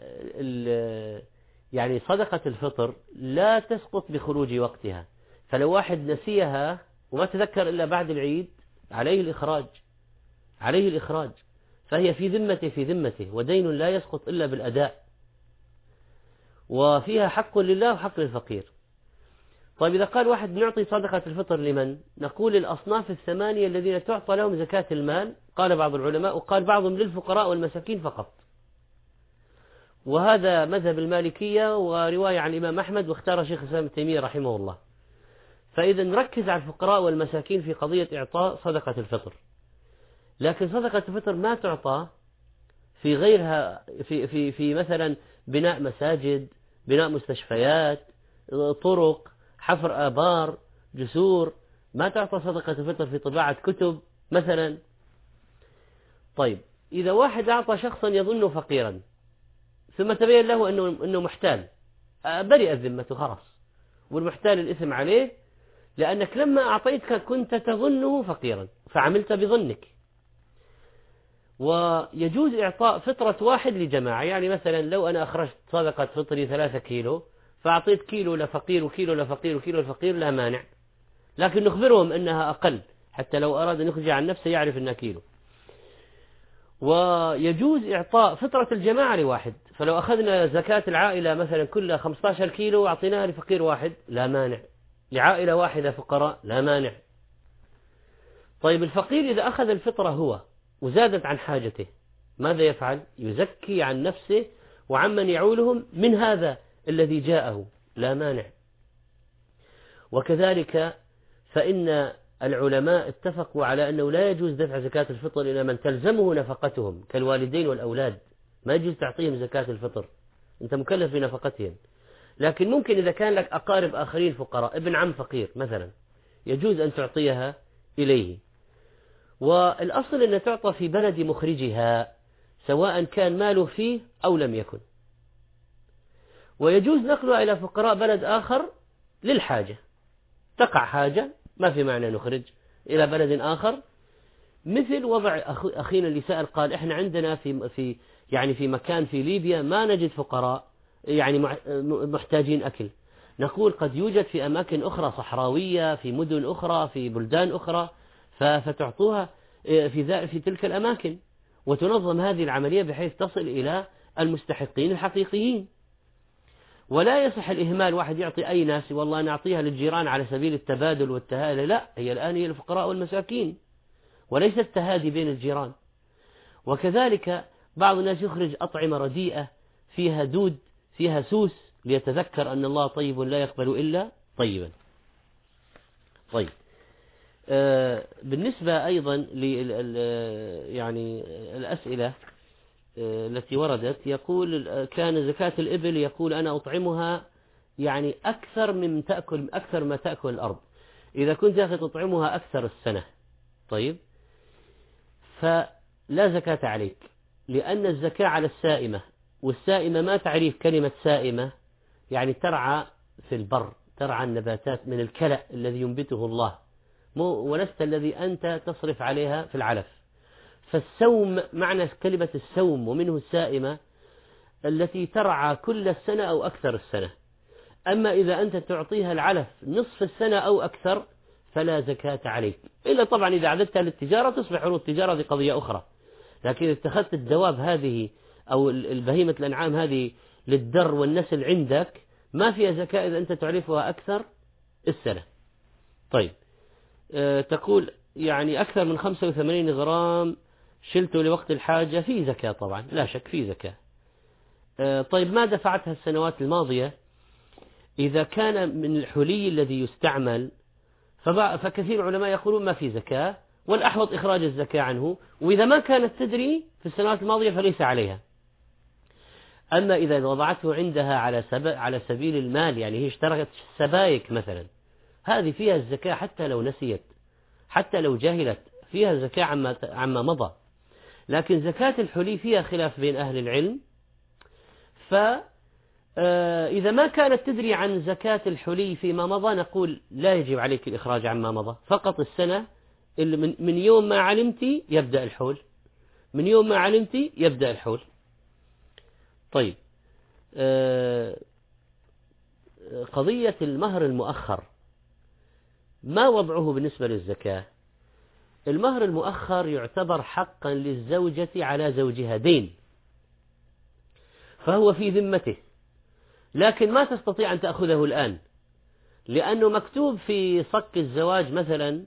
[SPEAKER 1] يعني صدقة الفطر لا تسقط بخروج وقتها، فلو واحد نسيها وما تذكر إلا بعد العيد عليه الإخراج عليه الإخراج فهي في ذمته في ذمته ودين لا يسقط إلا بالأداء، وفيها حق لله وحق للفقير. طيب إذا قال واحد نعطي صدقة الفطر لمن؟ نقول الأصناف الثمانية الذين تعطى لهم زكاة المال، قال بعض العلماء، وقال بعضهم للفقراء والمساكين فقط، وهذا مذهب المالكية ورواية عن الإمام أحمد، واختار شيخ الإسلام ابن تيمية رحمه الله. فإذا نركز على الفقراء والمساكين في قضية إعطاء صدقة الفطر، لكن صدقة الفطر ما تعطى في غيرها، في في في مثلا بناء مساجد، بناء مستشفيات، طرق، حفر آبار، جسور، ما تعطى صدقة الفطر في طباعة كتب مثلا. طيب إذا واحد أعطى شخصا يظنه فقيرا ثم تبين له أنه أنه محتال، برئت ذمته خلاص، والمحتال الإثم عليه، لأنك لما أعطيتك كنت تظنه فقيرا فعملت بظنك. ويجوز إعطاء فطرة واحد لجماعة، يعني مثلا لو أنا أخرجت صدقة فطري ثلاثة كيلو فأعطيت كيلو لفقير وكيلو لفقير وكيلو لفقير لا مانع، لكن نخبرهم أنها أقل حتى لو أراد أن يخرج عن نفسه يعرف أنها كيلو. ويجوز إعطاء فطرة الجماعة لواحد، فلو أخذنا زكاة العائلة مثلا كلها خمسة عشر كيلو وأعطيناها لفقير واحد لا مانع، لعائلة واحدة فقراء لا مانع. طيب الفقير إذا أخذ الفطرة هو وزادت عن حاجته ماذا يفعل؟ يزكي عن نفسه وعمن يعولهم من هذا الذي جاءه لا مانع. وكذلك فإن العلماء اتفقوا على أنه لا يجوز دفع زكاة الفطر إلى من تلزمه نفقتهم كالوالدين والأولاد، ما يجوز تعطيهم زكاة الفطر، أنت مكلف بنفقتهم. لكن ممكن إذا كان لك أقارب آخرين فقراء، ابن عم فقير مثلا، يجوز أن تعطيها إليه. والأصل أن تعطى في بلد مخرجها سواء كان ماله فيه أو لم يكن، ويجوز نقلها إلى فقراء بلد آخر للحاجة، تقع حاجة ما في معنى نخرج إلى بلد آخر، مثل وضع أخينا اللي سأل قال إحنا عندنا في في يعني في مكان في ليبيا ما نجد فقراء يعني محتاجين أكل، نقول قد يوجد في أماكن أخرى صحراوية، في مدن أخرى، في بلدان أخرى، فتعطوها في في تلك الأماكن، وتنظم هذه العملية بحيث تصل إلى المستحقين الحقيقيين. ولا يصح الإهمال، واحد يعطي أي ناس والله نعطيها للجيران على سبيل التبادل والتهالي، لا، هي الآن هي الفقراء والمساكين وليس التهادي بين الجيران. وكذلك بعض الناس يخرج أطعمة رديئة فيها دود فيها سوس ليتذكر أن الله طيب لا يقبل إلا طيبا. طيب آه بالنسبة أيضا ل يعني الأسئلة آه التي وردت، يقول كان زكاة الإبل يقول أنا أطعمها يعني أكثر من تأكل أكثر ما تأكل الأرض. إذا كنت يا أخي تطعمها أكثر السنة طيب فلا زكاة عليك، لأن الزكاة على السائمة، والسائمة ما تعريف كلمة سائمة؟ يعني ترعى في البر، ترعى النباتات من الكلأ الذي ينبته الله، ولست الذي أنت تصرف عليها في العلف. فالسوم معنى كلمة السوم ومنه السائمة التي ترعى كل السنة أو أكثر السنة. أما إذا أنت تعطيها العلف نصف السنة أو أكثر فلا زكاة عليك، إلا طبعا إذا عددتها للتجارة تصبح عروض التجارة، دي قضية أخرى. لكن إذا اتخذت الدواب هذه أو البهيمة الأنعام هذه للدر والنسل عندك ما فيها زكاة إذا أنت تعرفها أكثر السنة. طيب أه تقول يعني أكثر من خمسة وثمانين غرام شلته لوقت الحاجة، في زكاة طبعا لا شك في زكاة. أه طيب ما دفعتها السنوات الماضية؟ إذا كان من الحلي الذي يستعمل فكثير العلماء يقولون ما في زكاة، والأحوط إخراج الزكاة عنه، وإذا ما كانت تدري في السنوات الماضية فليس عليها. أما إذا وضعته عندها على على سبيل المال، يعني هي اشتركت سبايك مثلا، هذه فيها الزكاة حتى لو نسيت، حتى لو جهلت فيها الزكاة عما عما مضى. لكن زكاة الحلي فيها خلاف بين أهل العلم، فإذا ما كانت تدري عن زكاة الحلي فيما مضى نقول لا يجب عليك الإخراج عما مضى، فقط السنة من يوم ما علمتي يبدأ الحول، من يوم ما علمتي يبدأ الحول. طيب قضية المهر المؤخر ما وضعه بالنسبة للزكاة؟ المهر المؤخر يعتبر حقا للزوجة على زوجها، دين، فهو في ذمته، لكن ما تستطيع أن تأخذه الآن، لأنه مكتوب في صك الزواج مثلا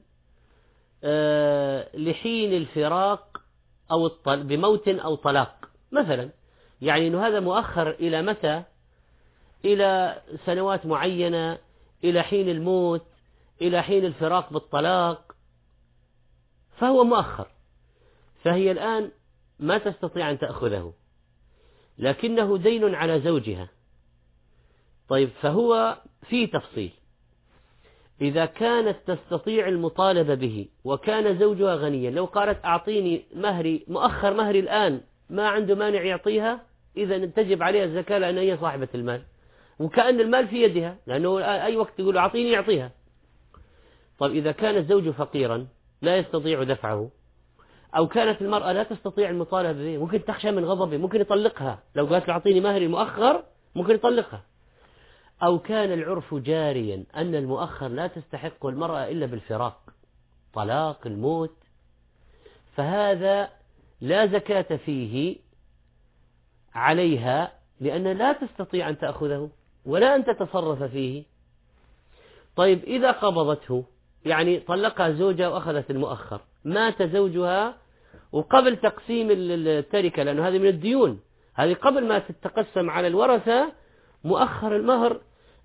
[SPEAKER 1] لحين الفراق أو الطل... بموت أو طلاق مثلا، يعني أنه هذا مؤخر إلى متى؟ إلى سنوات معينة، إلى حين الموت، إلى حين الفراق بالطلاق، فهو مؤخر، فهي الآن ما تستطيع أن تأخذه، لكنه دين على زوجها. طيب فهو في تفصيل، إذا كانت تستطيع المطالبة به وكان زوجها غنيا، لو قالت أعطيني مهري مؤخر مهري الآن ما عنده مانع يعطيها، إذا تجب عليها الزكاة لأن هي صاحبة المال، وكأن المال في يدها، لأنه أي وقت يقول أعطيني يعطيها. طيب إذا كان الزوج فقيرا لا يستطيع دفعه، أو كانت المرأة لا تستطيع المطالبة به، ممكن تخشى من غضبه، ممكن يطلقها، لو قالت له أعطيني مهري المؤخر ممكن يطلقها. أو كان العرف جاريا أن المؤخر لا تستحق المرأة إلا بالفراق، طلاق، الموت، فهذا لا زكاة فيه عليها، لأن لا تستطيع أن تأخذه ولا أن تتصرف فيه. طيب إذا قبضته، يعني طلقها زوجها وأخذت المؤخر، مات زوجها وقبل تقسيم التركة، لأنه هذه من الديون، هذه قبل ما تتقسم على الورثة، مؤخر المهر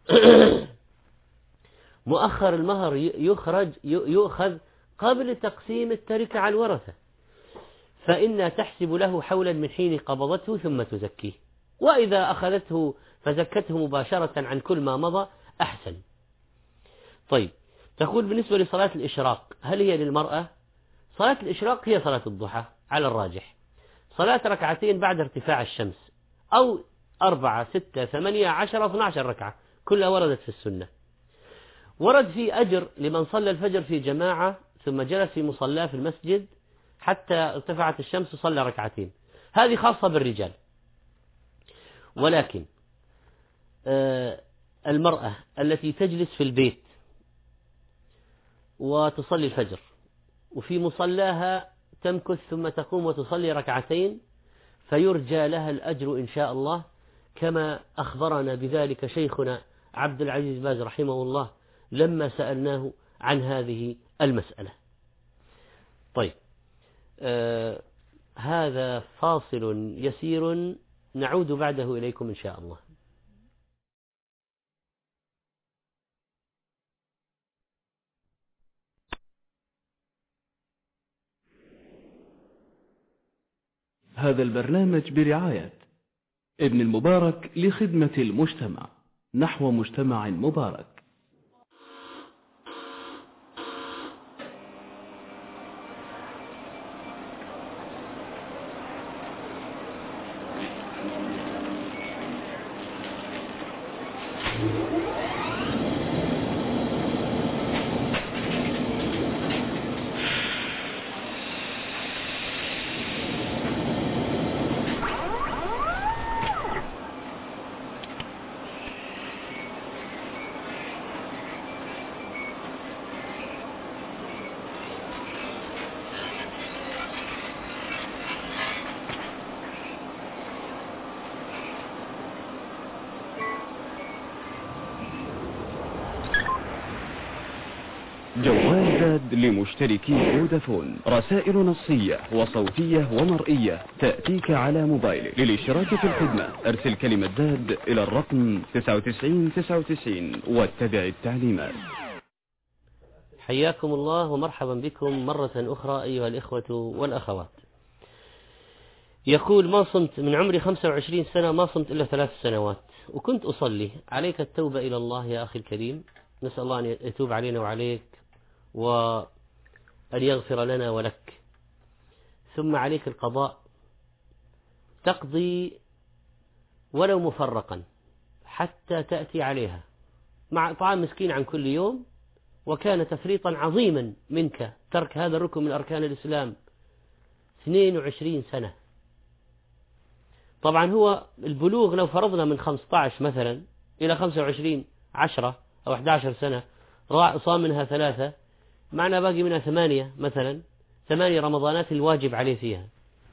[SPEAKER 1] مؤخر المهر يخرج يؤخذ قبل تقسيم التركة على الورثة، فإن تحسب له حولا من حين قبضته ثم تزكيه، وإذا أخذته فزكته مباشرة عن كل ما مضى أحسن. طيب تقول بالنسبة لصلاة الإشراق هل هي للمرأة؟ صلاة الإشراق هي صلاة الضحى على الراجح، صلاة ركعتين بعد ارتفاع الشمس، أو أربعة ستة ثمانية عشر اثنى عشر ركعة، كلها وردت في السنة. ورد في أجر لمن صلى الفجر في جماعة ثم جلس في مصلاه في المسجد حتى ارتفعت الشمس وصلى ركعتين، هذه خاصة بالرجال. ولكن آه المرأة التي تجلس في البيت وتصلي الفجر وفي مصلاها تمكث ثم تقوم وتصلي ركعتين، فيرجى لها الأجر إن شاء الله، كما أخبرنا بذلك شيخنا عبد العزيز باز رحمه الله لما سألناه عن هذه المسألة. طيب آه هذا فاصل يسير، نعود بعده إليكم إن شاء الله.
[SPEAKER 16] هذا البرنامج برعاية ابن المبارك لخدمة المجتمع نحو مجتمع مبارك. جوال زاد لمشتركي فودافون، رسائل نصية وصوتية ومرئية تأتيك على موبايلك. للاشتراك في الخدمة ارسل كلمة زاد إلى الرقم تسعة وتسعين تسعة وتسعين واتبع التعليمات.
[SPEAKER 1] حياكم الله ومرحبا بكم مرة أخرى أيها الإخوة والأخوات. يقول: ما صمت من عمري خمسة وعشرين سنة، ما صمت إلا ثلاث سنوات وكنت أصلي. عليك التوبة إلى الله يا أخي الكريم، نسأل الله أن يتوب علينا وعليك وأن يغفر لنا ولك. ثم عليك القضاء، تقضي ولو مفرقا حتى تأتي عليها مع طعام مسكين عن كل يوم، وكان تفريطا عظيما منك ترك هذا الركن من أركان الإسلام. اثنين وعشرين سنة. طبعا هو البلوغ لو فرضنا من خمسة عشر مثلا إلى خمسة وعشرين، عشرة أو أحد عشر سنة، صام منها ثلاثة، معنا باقي منها ثمانية مثلا، ثمانية رمضانات الواجب عليه فيها.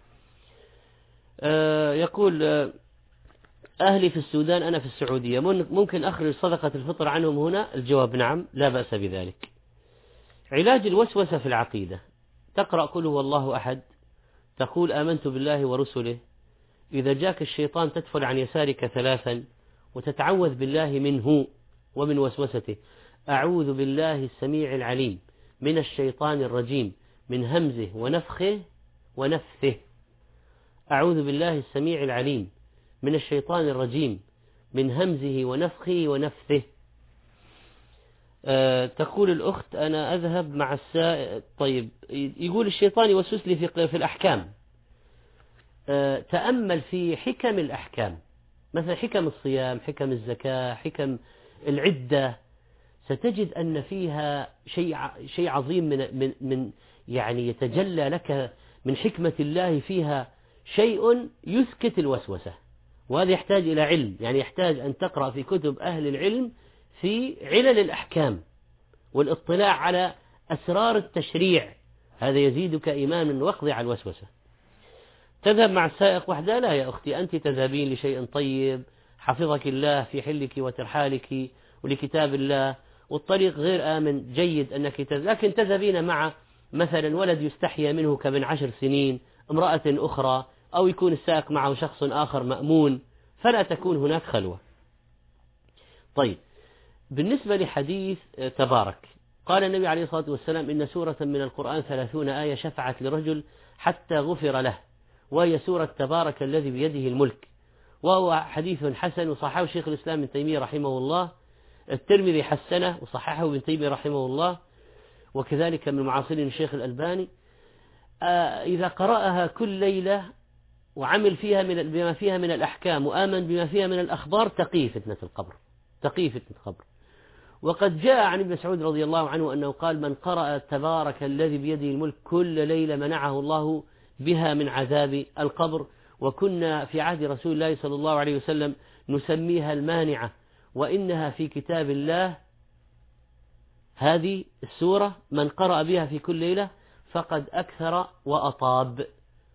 [SPEAKER 1] آه يقول: آه أهلي في السودان، أنا في السعودية، ممكن أخرج صدقة الفطر عنهم هنا؟ الجواب نعم، لا بأس بذلك. علاج الوسوسة في العقيدة: تقرأ قل هو الله أحد، تقول آمنت بالله ورسله، إذا جاك الشيطان تدفل عن يسارك ثلاثا وتتعوذ بالله منه ومن وسوسته: أعوذ بالله السميع العليم من الشيطان الرجيم من همزه ونفخه ونفثه. أعوذ بالله السميع العليم من الشيطان الرجيم من همزه ونفخه ونفثه. أه تقول الأخت: أنا أذهب مع السائق. طيب، يقول الشيطان يوسوس لي في, في الأحكام. أه تأمل في حكم الأحكام، مثلا حكم الصيام، حكم الزكاة، حكم العدة، ستجد أن فيها شيء شيء عظيم من من من يعني يتجلى لك من حكمة الله فيها شيء يسكت الوسوسة. وهذا يحتاج إلى علم، يعني يحتاج أن تقرأ في كتب أهل العلم في علل الأحكام والاطلاع على أسرار التشريع، هذا يزيدك إيمانا واقضي على الوسوسة. تذهب مع السائق وحدها؟ لا يا أختي، أنت تذهبين لشيء طيب، حفظك الله في حلك وترحالك ولكتاب الله، والطريق غير آمن، جيد أنك تذهب، لكن تذهبين مع مثلا ولد يستحيا منه كابن عشر سنين، امرأة أخرى، أو يكون السائق معه شخص آخر مأمون، فلا تكون هناك خلوة. طيب، بالنسبة لحديث تبارك، قال النبي عليه الصلاة والسلام: إن سورة من القرآن ثلاثون آية شفعت لرجل حتى غفر له، وهي سورة تبارك الذي بيده الملك. وهو حديث حسن وصححه شيخ الإسلام ابن تيمية رحمه الله، الترمذي حسنه وصححه ابن تيمية رحمه الله، وكذلك من معاصرين الشيخ الألباني. آه إذا قرأها كل ليلة وعمل فيها من بما فيها من الأحكام وآمن بما فيها من الأخبار، تقي فتنة القبر، تقي فتنة القبر. وقد جاء عن ابن مسعود رضي الله عنه أنه قال: من قرأ تبارك الذي بيده الملك كل ليلة منعه الله بها من عذاب القبر. وكنا في عهد رسول الله صلى الله عليه وسلم نسميها المانعة، وإنها في كتاب الله هذه السورة، من قرأ بها في كل ليلة فقد أكثر وأطاب،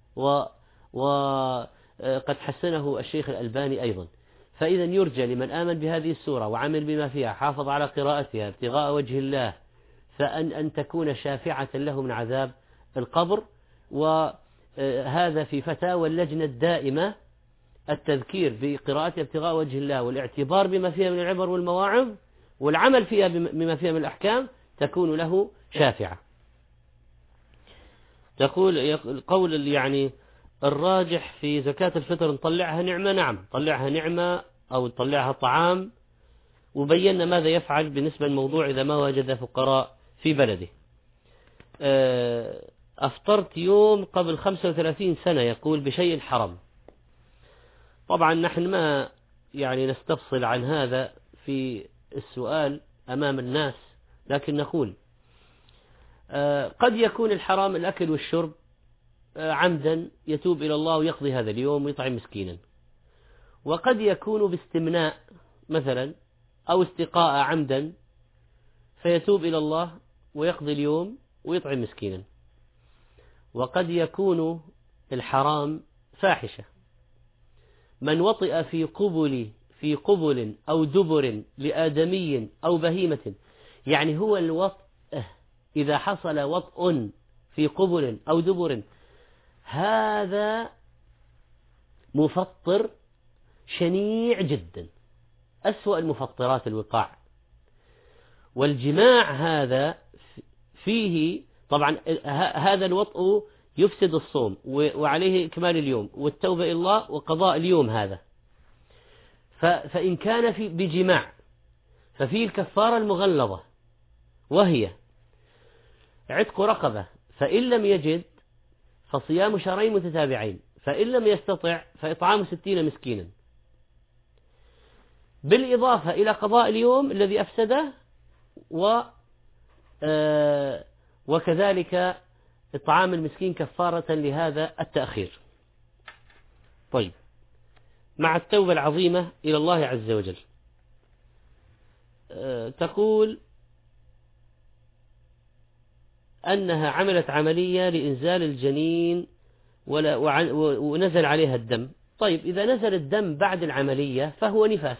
[SPEAKER 1] وقد حسنه الشيخ الألباني أيضا. فإذا يرجى لمن آمن بهذه السورة وعمل بما فيها، حافظ على قراءتها ابتغاء وجه الله، فأن أن تكون شافعة له من عذاب القبر. وهذا في فتاوى اللجنة الدائمة، التذكير بقراءتها ابتغاء وجه الله والاعتبار بما فيها من العبر والمواعظ والعمل فيها بما فيها من الأحكام، تكون له شافعة. تقول قول يعني الراجح في زكاة الفطر نطلعها نعمة. نعم، طلعها نعمة أو طلعها طعام، وبينا ماذا يفعل بالنسبة للموضوع إذا ما وجد فقراء في بلده. أفطرت يوم قبل خمسة وثلاثين سنة، يقول، بشيء حرام. طبعا نحن ما يعني نستفصل عن هذا في السؤال أمام الناس، لكن نقول قد يكون الحرام الأكل والشرب عمدا يتوب إلى الله ويقضي هذا اليوم ويطعم مسكينا، وقد يكون باستمناء مثلا أو استقاء عمدا فيتوب إلى الله ويقضي اليوم ويطعم مسكينا، وقد يكون الحرام فاحشة، من وطئ في قبل في قبل أو دبر لآدمي أو بهيمة، يعني هو الوطء إذا حصل وطء في قبل أو دبر هذا مفطر شنيع جدا، أسوأ المفطرات الوقاع. والجماع هذا فيه طبعا هذا الوطء يفسد الصوم وعليه إكمال اليوم والتوبة إلى الله وقضاء اليوم هذا. فإن كان في بجماع ففيه الكفارة المغلظة وهي عتق رقبة، فإن لم يجد فصيام شهرين متتابعين، فإن لم يستطع فإطعام ستين مسكينا، بالإضافة إلى قضاء اليوم الذي أفسده و آه وكذلك إطعام المسكين كفارة لهذا التأخير. طيب، مع التوبة العظيمة إلى الله عز وجل. آه تقول أنها عملت عملية لإنزال الجنين ولا ونزل عليها الدم. طيب، إذا نزل الدم بعد العملية فهو نفاس.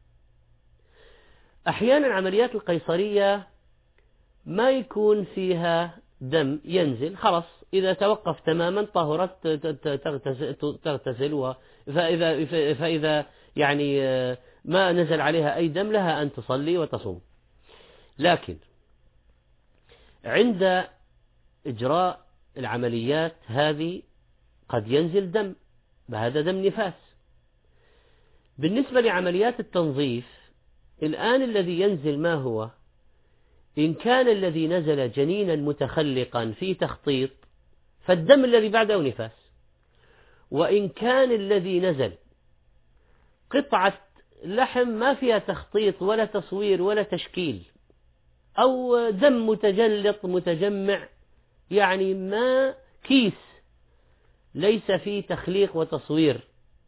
[SPEAKER 1] أحيانا عمليات القيصرية ما يكون فيها دم ينزل، خلاص إذا توقف تماما طهرت تغتسل، فإذا, فإذا يعني ما نزل عليها أي دم لها أن تصلي وتصوم. لكن عند إجراء العمليات هذه قد ينزل دم، هذا دم نفاس. بالنسبة لعمليات التنظيف الآن الذي ينزل ما هو؟ إن كان الذي نزل جنينا متخلقا في تخطيط فالدم الذي بعده نفاس، وإن كان الذي نزل قطعة لحم ما فيها تخطيط ولا تصوير ولا تشكيل، أو دم متجلط متجمع، يعني ما كيس ليس فيه تخليق وتصوير،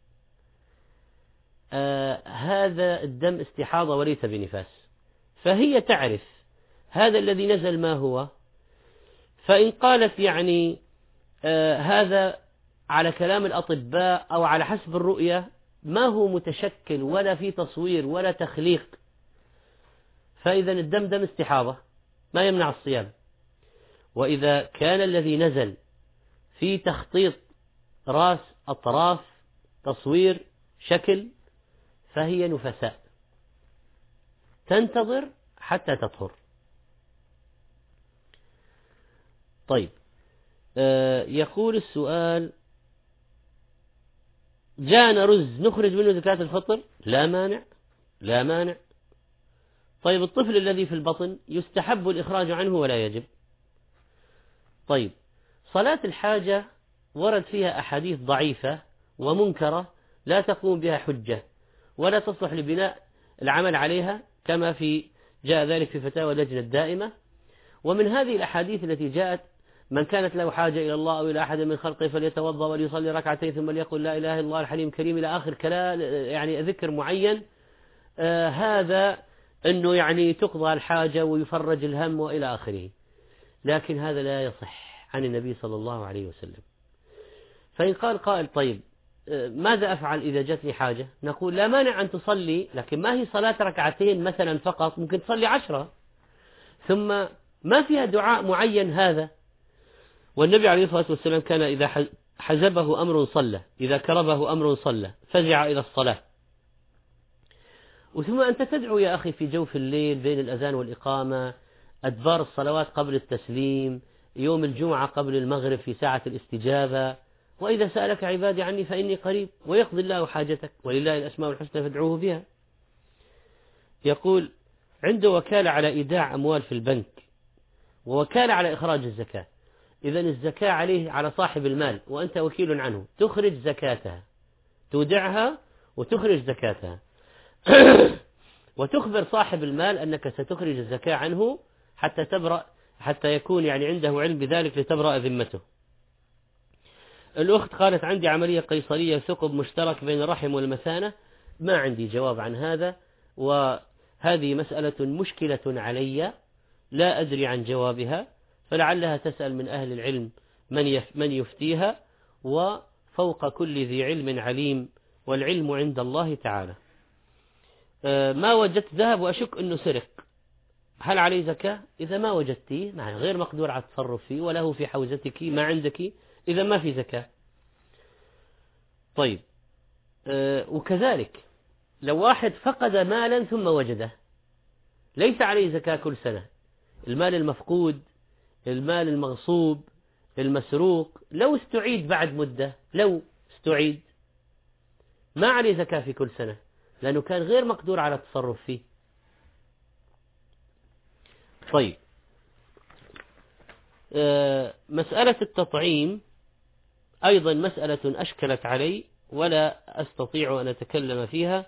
[SPEAKER 1] آه هذا الدم استحاضة وليس بنفاس. فهي تعرف هذا الذي نزل ما هو، فإن قالت يعني آه هذا على كلام الأطباء أو على حسب الرؤية ما هو متشكل ولا في تصوير ولا تخليق، فإذا الدم دم استحاضة ما يمنع الصيام. وإذا كان الذي نزل في تخطيط راس أطراف تصوير شكل فهي نفساء تنتظر حتى تطهر. طيب، آه يقول السؤال: جاءنا رز نخرج منه زكاة الفطر؟ لا مانع، لا مانع. طيب، الطفل الذي في البطن يستحب الإخراج عنه ولا يجب. طيب، صلاة الحاجة ورد فيها أحاديث ضعيفة ومنكرة لا تقوم بها حجة ولا تصلح لبناء العمل عليها، كما في جاء ذلك في فتاوى اللجنة الدائمة. ومن هذه الأحاديث التي جاءت: من كانت له حاجة إلى الله أو إلى أحد من خلقه فليتوضأ وليصلي ركعتين ثم ليقل لا إله إلا الله الحليم الكريم، إلى آخر كلام يعني ذكر معين. آه هذا أنه يعني تقضى الحاجة ويفرج الهم وإلى آخره، لكن هذا لا يصح عن النبي صلى الله عليه وسلم. فإن قال قائل: طيب ماذا أفعل إذا جتني حاجة؟ نقول: لا مانع أن تصلي، لكن ما هي صلاة ركعتين مثلا فقط، ممكن تصلي عشرة، ثم ما فيها دعاء معين هذا. والنبي عليه الصلاة والسلام كان إذا حزبه أمر صلى، إذا كربه أمر صلى، فزع إلى الصلاة. وثم أنت تدعو يا أخي في جوف الليل بين الأذان والإقامة، أدبار الصلوات قبل التسليم، يوم الجمعة قبل المغرب في ساعة الاستجابة: وإذا سألك عبادي عني فإني قريب ويقضي الله حاجتك ولله الأسماء الحسنى فادعوه بها. يقول: عنده وكالة على إيداع أموال في البنك ووكالة على إخراج الزكاة، إذن الزكاة عليه على صاحب المال وأنت وكيل عنه، تخرج زكاتها تودعها وتخرج زكاتها وتخبر صاحب المال أنك ستخرج الزكاة عنه حتى تبرأ حتى يكون يعني عنده علم بذلك لتبرأ ذمته. الأخت قالت عندي عملية قيصرية ثقب مشترك بين الرحم والمثانة. ما عندي جواب عن هذا، وهذه مسألة مشكلة علي لا أدري عن جوابها، فلعلها تسأل من أهل العلم من من يفتيها، وفوق كل ذي علم عليم، والعلم عند الله تعالى. ما وجدت ذهب وأشك أنه سرق، هل عليه زكاة؟ إذا ما وجدتيه مع غير مقدور على التصرف فيه وله في حوزتك ما عندك، إذا ما في زكاة. طيب وكذلك لو واحد فقد مالا ثم وجده ليس عليه زكاة كل سنة. المال المفقود، المال المغصوب، المسروق، لو استعيد بعد مدة، لو استعيد ما عليه زكاة في كل سنة لأنه كان غير مقدور على التصرف فيه. طيب مسألة التطعيم أيضا مسألة أشكلت علي ولا أستطيع أن أتكلم فيها،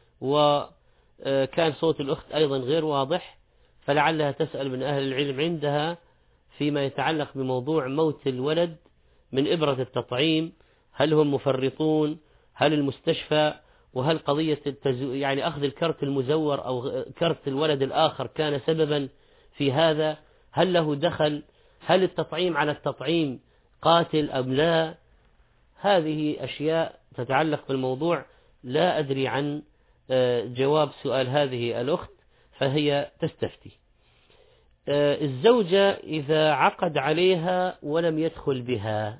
[SPEAKER 1] وكان صوت الأخت أيضا غير واضح، فلعلها تسأل من أهل العلم عندها فيما يتعلق بموضوع موت الولد من إبرة التطعيم، هل هم مفرطون، هل المستشفى، وهل قضية التزو... يعني أخذ الكرت المزور أو كرت الولد الآخر كان سببا في هذا، هل له دخل، هل التطعيم على التطعيم قاتل أم لا. هذه أشياء تتعلق بالموضوع لا أدري عن جواب سؤال هذه الأخت، فهي تستفتي. الزوجة إذا عقد عليها ولم يدخل بها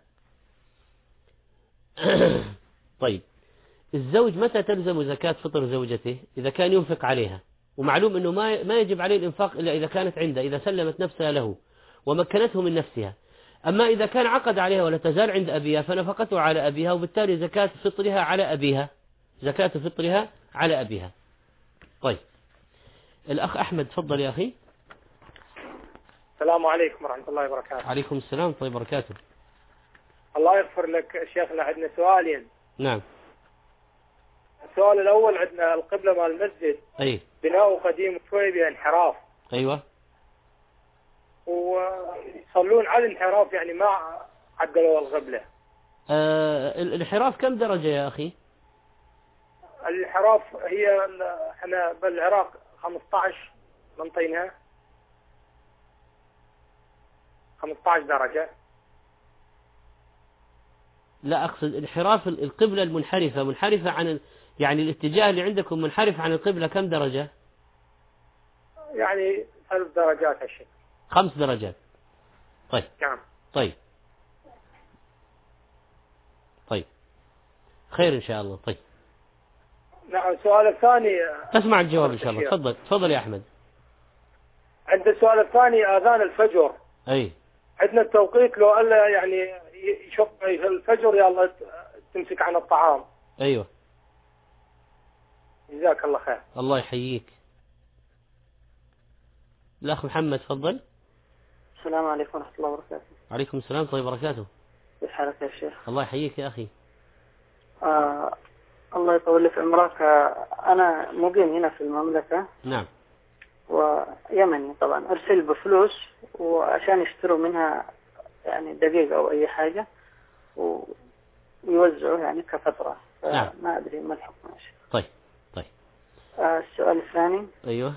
[SPEAKER 1] طيب الزوج متى تلزم زكاة فطر زوجته؟ إذا كان ينفق عليها، ومعلوم أنه ما ما يجب عليه الإنفاق إلا إذا كانت عنده، إذا سلمت نفسها له ومكنته من نفسها. أما إذا كان عقد عليها ولا تزال عند أبيها فنفقته على أبيها، وبالتالي زكاة فطرها على أبيها، زكاة فطرها على أبيها. طيب الأخ أحمد تفضل يا أخي.
[SPEAKER 2] السلام عليكم ورحمة الله وبركاته.
[SPEAKER 1] عليكم السلام طيب وبركاته.
[SPEAKER 2] الله يغفر لك شيخنا، عندنا سؤالين.
[SPEAKER 1] نعم.
[SPEAKER 2] السؤال الأول، عندنا القبلة مال المسجد
[SPEAKER 1] أي
[SPEAKER 2] بناء قديم شوي بانحراف.
[SPEAKER 1] أيوة.
[SPEAKER 2] ويصلون على الانحراف، يعني ما عدلوا القبلة.
[SPEAKER 1] آه الانحراف كم درجة يا أخي؟
[SPEAKER 2] الانحراف هي احنا بالعراق خمسة عشر منطينها خمسة عشر درجة.
[SPEAKER 1] لا أقصد انحراف القبلة المنحرفة، منحرفة عن يعني الاتجاه اللي عندكم منحرف عن القبلة كم درجة؟
[SPEAKER 2] يعني ثلاث درجات هالشيء.
[SPEAKER 1] خمس درجات. طيب.
[SPEAKER 2] نعم.
[SPEAKER 1] طيب. طيب. خير إن شاء الله. طيب.
[SPEAKER 2] نعم. السؤال الثاني
[SPEAKER 1] تسمع الجواب إن شاء الله. تفضل تفضل يا أحمد.
[SPEAKER 2] عند السؤال الثاني آذان الفجر.
[SPEAKER 1] أي.
[SPEAKER 2] عندنا التوقيت لو ألا يعني يشوف الفجر يلا تمسك عن الطعام.
[SPEAKER 1] أيوة.
[SPEAKER 2] جزاك الله خير.
[SPEAKER 1] الله يحييك. الأخ محمد تفضل.
[SPEAKER 4] السلام عليكم ورحمة الله وبركاته.
[SPEAKER 1] عليكم السلام طيب وبركاته.
[SPEAKER 4] كيف حالك يا شيخ؟
[SPEAKER 1] الله يحييك يا أخي.
[SPEAKER 4] آه الله يطول لي في عمرك. أنا مقيم هنا في المملكة.
[SPEAKER 1] نعم.
[SPEAKER 4] ويمني طبعا، أرسل بفلوس وعشان يشتروا منها يعني دقيقة أو أي حاجة ويوزعوا يعني كفترة.
[SPEAKER 1] نعم.
[SPEAKER 4] ما أدري ما الحكم يا شيخ.
[SPEAKER 1] طيب طيب.
[SPEAKER 4] آه السؤال الثاني.
[SPEAKER 1] أيوه.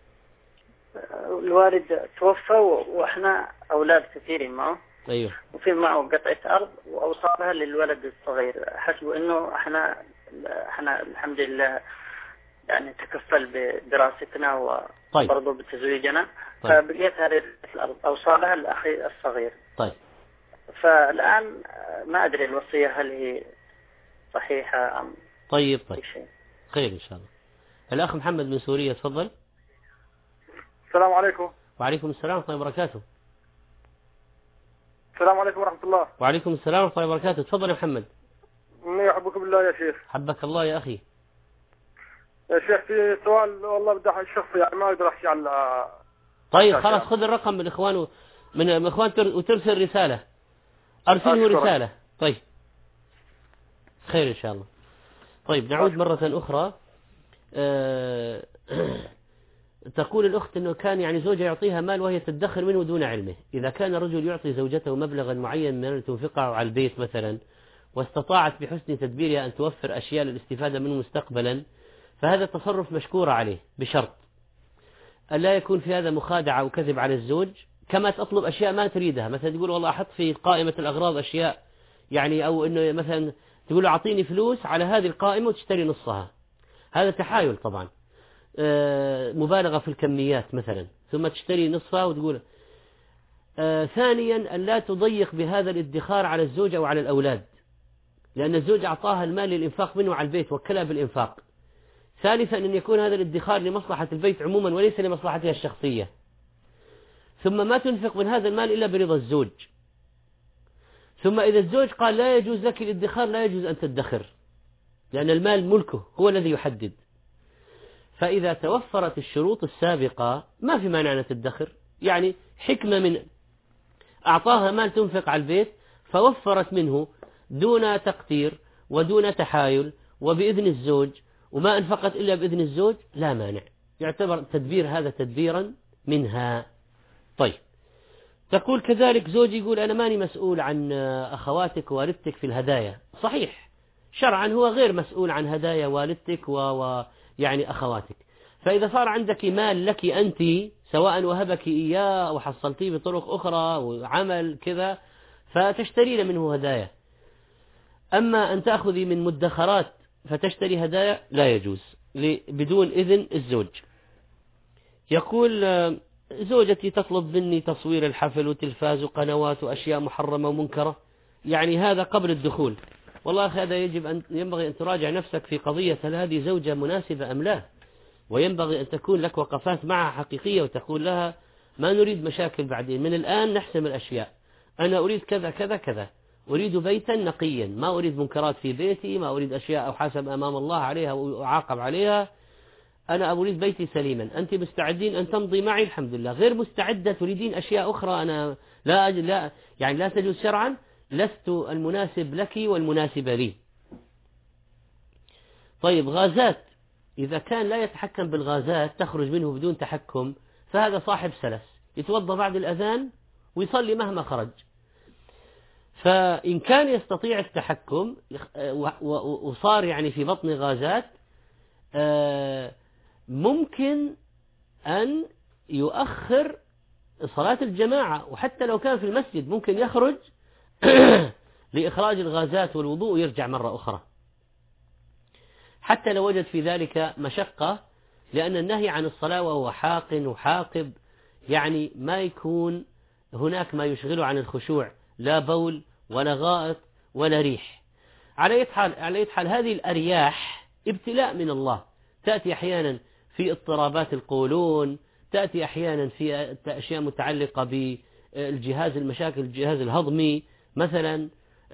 [SPEAKER 4] الوالد توفى وإحنا أولاد كثيرين معه.
[SPEAKER 1] أيوه.
[SPEAKER 4] وفي معه قطعة أرض وأوصابها للولد الصغير، حسبوا إنه إحنا إحنا الحمد لله يعني تكفل بدراستنا وبرضه طيب. بتزويجنا. طيب. فبقيت هذه الأرض أوصالها لأخي الصغير.
[SPEAKER 1] طيب.
[SPEAKER 4] فالآن ما أدري الوصية هل هي صحيحة أم
[SPEAKER 1] طيب طيب شيء. خير إن شاء الله. الأخ محمد من سوريا تفضل.
[SPEAKER 5] السلام عليكم.
[SPEAKER 1] وعليكم السلام ورحمة الله وبركاته.
[SPEAKER 5] السلام عليكم ورحمة الله.
[SPEAKER 1] وعليكم السلام ورحمة الله وبركاته. تفضل يا محمد.
[SPEAKER 5] إني أحبك بالله يا شيخ.
[SPEAKER 1] حبك الله يا أخي.
[SPEAKER 5] يا شيخ في سؤال والله بدي الشخص يعني ما أقدر أحكي على.
[SPEAKER 1] طيب خلاص خذ الرقم من الإخوان من الإخوان وترسل رسالة. أرسله رسالة. طيب. خير إن شاء الله. طيب نعود مرة أخرى. أه تقول الأخت أنه كان يعني زوجها يعطيها مال وهي تدخر منه دون علمه. إذا كان الرجل يعطي زوجته مبلغا معين من أن تنفقه على البيت مثلا، واستطاعت بحسن تدبيرها أن توفر أشياء للاستفادة منه مستقبلا، فهذا تصرف مشكور عليه، بشرط أن لا يكون في هذا مخادعة وكذب على الزوج. كما تطلب أشياء ما تريدها، مثلا تقول والله أحط في قائمة الأغراض أشياء يعني، أو أنه مثلا تقول له أعطيني فلوس على هذه القائمة وتشتري نصها، هذا تحايل طبعا، آه مبالغة في الكميات مثلا، ثم تشتري نصفها وتقول. آه ثانيا أن لا تضيق بهذا الادخار على الزوج أو على الأولاد، لأن الزوج أعطاها المال للإنفاق منه على البيت، وكلها بالإنفاق. ثالثا أن يكون هذا الادخار لمصلحة البيت عموما وليس لمصلحتها الشخصية. ثم ما تنفق من هذا المال إلا برضا الزوج. ثم إذا الزوج قال لا يجوز لك الادخار، لا يجوز أن تدخر، لأن المال ملكه، هو الذي يحدد. فإذا توفرت الشروط السابقة ما في مانع أن تدخر. يعني حكمة من أعطاها مال تنفق على البيت فوفرت منه دون تقتير ودون تحايل وبإذن الزوج، وما أنفقت إلا بإذن الزوج، لا مانع، يعتبر تدبير هذا تدبيرا منها. طيب تقول كذلك زوجي يقول أنا ماني مسؤول عن أخواتك ووالدتك في الهدايا. صحيح، شرعا هو غير مسؤول عن هدايا والدتك ويعني أخواتك. فإذا صار عندك مال لك أنت، سواء وهبك إياه أو حصلتيه بطرق أخرى وعمل كذا، فتشترين منه هدايا. أما أن تأخذي من مدخرات فتشتري هدايا لا يجوز بدون إذن الزوج. يقول زوجتي تطلب مني تصوير الحفل وتلفاز وقنوات وأشياء محرمة ومنكرة، يعني هذا قبل الدخول. والله أخي هذا يجب أن ينبغي أن تراجع نفسك في قضية هل هذه زوجة مناسبة أم لا، وينبغي أن تكون لك وقفات معها حقيقية وتقول لها ما نريد مشاكل بعدين، من الآن نحسم الأشياء، أنا أريد كذا كذا كذا، أريد بيتا نقيا، ما أريد منكرات في بيتي، ما أريد أشياء أحاسب أمام الله عليها وأعاقب عليها، أنا أريد بيتي سليما. أنت مستعدين أن تمضي معي؟ الحمد لله. غير مستعدة تريدين أشياء أخرى أنا لا أجل لا يعني لا تجوز شرعا، لست المناسب لك والمناسبة لي. طيب غازات، إذا كان لا يتحكم بالغازات تخرج منه بدون تحكم، فهذا صاحب سلس، يتوضأ بعد الأذان ويصلي مهما خرج. فإن كان يستطيع التحكم وصار يعني في بطن غازات، ممكن أن يؤخر صلاة الجماعة، وحتى لو كان في المسجد ممكن يخرج لإخراج الغازات والوضوء ويرجع مرة أخرى، حتى لو وجد في ذلك مشقة، لأن النهي عن الصلاة وهو حاق وحاقب، يعني ما يكون هناك ما يشغله عن الخشوع، لا بول ولا غائط ولا ريح. على أي حال على أي حال هذه الأرياح ابتلاء من الله، تأتي أحيانا في اضطرابات القولون، تأتي أحيانا في أشياء متعلقة بالجهاز المشاكل الجهاز الهضمي مثلا.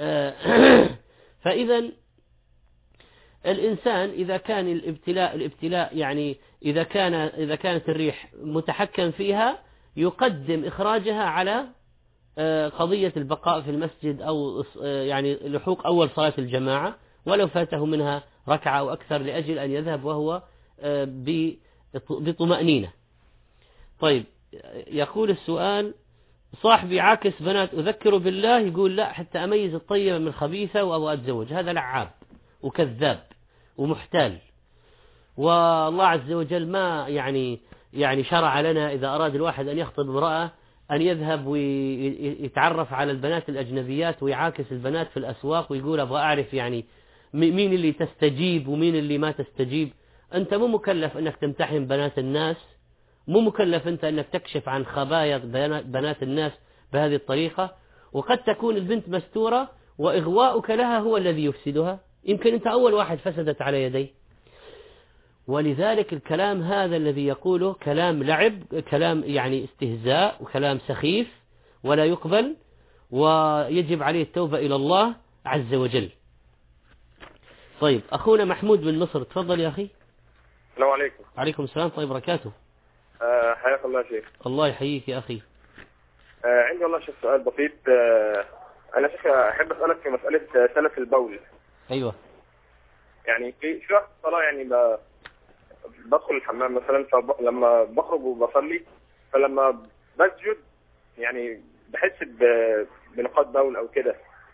[SPEAKER 1] فإذا الإنسان إذا كان الابتلاء الابتلاء يعني إذا كان إذا كانت الريح متحكم فيها، يقدم إخراجها على قضية البقاء في المسجد أو يعني لحوق أول صلاة الجماعة، ولو فاته منها ركعة أو أكثر، لأجل أن يذهب وهو بطمأنينة. طيب يقول السؤال، صاحبي عاكس بنات أذكره بالله، يقول لا حتى أميز الطيبة من الخبيثة وأبغى أتزوج. هذا لعاب وكذاب ومحتال، والله عز وجل ما يعني يعني شرع لنا إذا أراد الواحد أن يخطب امرأة أن يذهب ويتعرف على البنات الأجنبيات ويعاكس البنات في الأسواق ويقول أبغى أعرف يعني مين اللي تستجيب ومين اللي ما تستجيب. أنت مو مكلف أنك تمتحن بنات الناس، مو مكلف أنت أنك تكشف عن خبايا بنات الناس بهذه الطريقة، وقد تكون البنت مستورة وإغواؤك لها هو الذي يفسدها، يمكن أنت أول واحد فسدت على يدي. ولذلك الكلام هذا الذي يقوله كلام لعب، كلام يعني استهزاء وكلام سخيف ولا يقبل، ويجب عليه التوبة إلى الله عز وجل. طيب أخونا محمود من مصر، تفضل يا أخي.
[SPEAKER 6] السلام عليكم.
[SPEAKER 1] عليكم السلام طيب بركاته.
[SPEAKER 6] أه حياك الله شيخ.
[SPEAKER 1] الله يحييك يا أخي.
[SPEAKER 6] أه عندي والله شيخ سؤال بسيط. أه أنا شيخ أحب أسألك في مسألة سلف البول.
[SPEAKER 1] أيوة.
[SPEAKER 6] يعني في في وقت الصلاة يعني ب... بدخل الحمام مثلا، فلما بخرج وبصلي فلما بسجد يعني بحس ب... بنقاط بول او كده.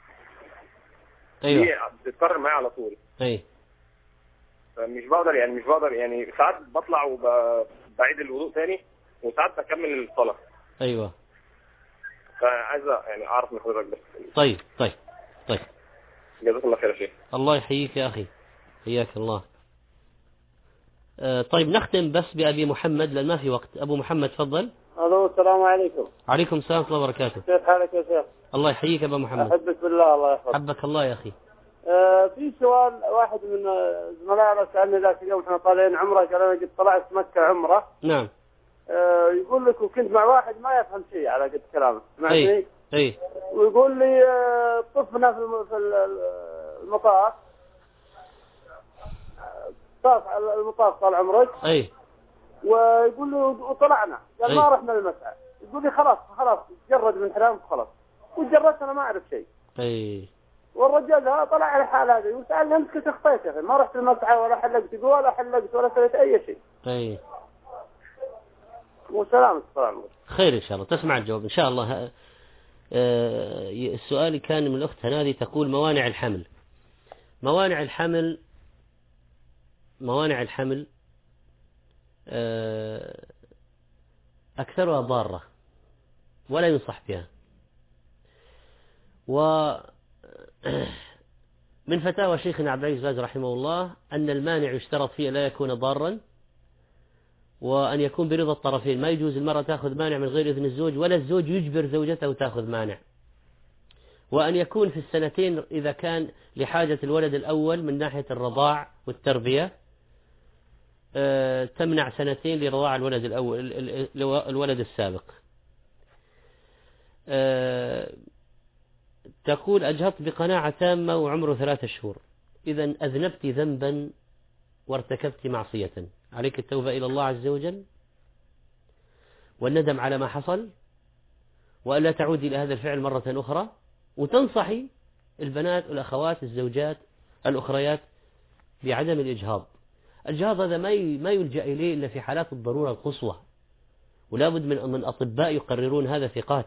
[SPEAKER 1] ايوه
[SPEAKER 6] دي بتتكرر معايا على طول.
[SPEAKER 1] ايوه
[SPEAKER 6] مش بقدر يعني مش بقدر يعني ساعات بطلع وبعيد الوضوء تاني، وساعات بكمل الصلاة.
[SPEAKER 1] ايوه
[SPEAKER 6] فعايز يعني اعرف من حضرتك بس.
[SPEAKER 1] طيب طيب طيب
[SPEAKER 6] جزاك الله خير يا شيخ.
[SPEAKER 1] الله يحييك يا اخي، حياك الله. آه طيب نختم بس بأبي محمد لأن ما في وقت. أبو محمد تفضل.
[SPEAKER 7] الو السلام عليكم.
[SPEAKER 1] عليكم السلام ورحمة الله وبركاته.
[SPEAKER 7] كيف حالك يا شيخ؟
[SPEAKER 1] الله يحييك يا أبو محمد.
[SPEAKER 7] أحبك بالله الله يحفظك.
[SPEAKER 1] حبك الله يا أخي.
[SPEAKER 7] آه في سؤال، واحد من زملائنا سألني ذاك اليوم احنا طالعين عمرة، قال أنا قد طلعت مكة عمرة.
[SPEAKER 1] نعم.
[SPEAKER 7] آه يقول لك وكنت مع واحد ما يفهم شيء على قد كلامه.
[SPEAKER 1] سمعتني؟ أي أي.
[SPEAKER 7] ويقول لي آه طفنا في في المطاف، طاف على المطاف طال عمرك.
[SPEAKER 1] أي.
[SPEAKER 7] ويقول لي وطلعنا، قال
[SPEAKER 1] أي.
[SPEAKER 7] ما رحنا للمسعى. يقول لي خلاص خلاص تجرد من حرام خلاص، وتجردت أنا ما أعرف شيء.
[SPEAKER 1] أي.
[SPEAKER 7] والرجال ها طلع على الحال هذا وسألني أنت كنت اخطيت يا أخي، ما رحت المسعى ولا حلقت ولا حلقت ولا سويت أي شيء.
[SPEAKER 1] أي.
[SPEAKER 7] وسلام السلام.
[SPEAKER 1] خير إن شاء الله، تسمع الجواب إن شاء الله. آه السؤال كان من الأخت هذه تقول موانع الحمل. موانع الحمل موانع الحمل آه أكثرها ضارة ولا ينصح بها. ومن فتاوى شيخنا عبد العزيز باز رحمه الله أن المانع يشترط فيه لا يكون ضارا، وأن يكون برضا الطرفين. ما يجوز المرأة تأخذ مانع من غير إذن الزوج، ولا الزوج يجبر زوجته تأخذ مانع. وأن يكون في السنتين إذا كان لحاجة الولد الأول من ناحية الرضاع والتربية تمنع سنتين لرضاع الولد الأول الولد السابق. تقول أجهضت بقناعة تامة وعمره ثلاثة شهور. إذا أذنبت ذنبا وارتكبت معصية، عليك التوبة إلى الله عز وجل والندم على ما حصل، وألا تعود إلى هذا الفعل مرة أخرى، وتنصحي البنات والأخوات الزوجات الأخريات بعدم الإجهاض. الإجهاض هذا ما ما يلجأ إليه إلا في حالات الضرورة القصوى، ولا بد من من أطباء يقررون هذا ثقات.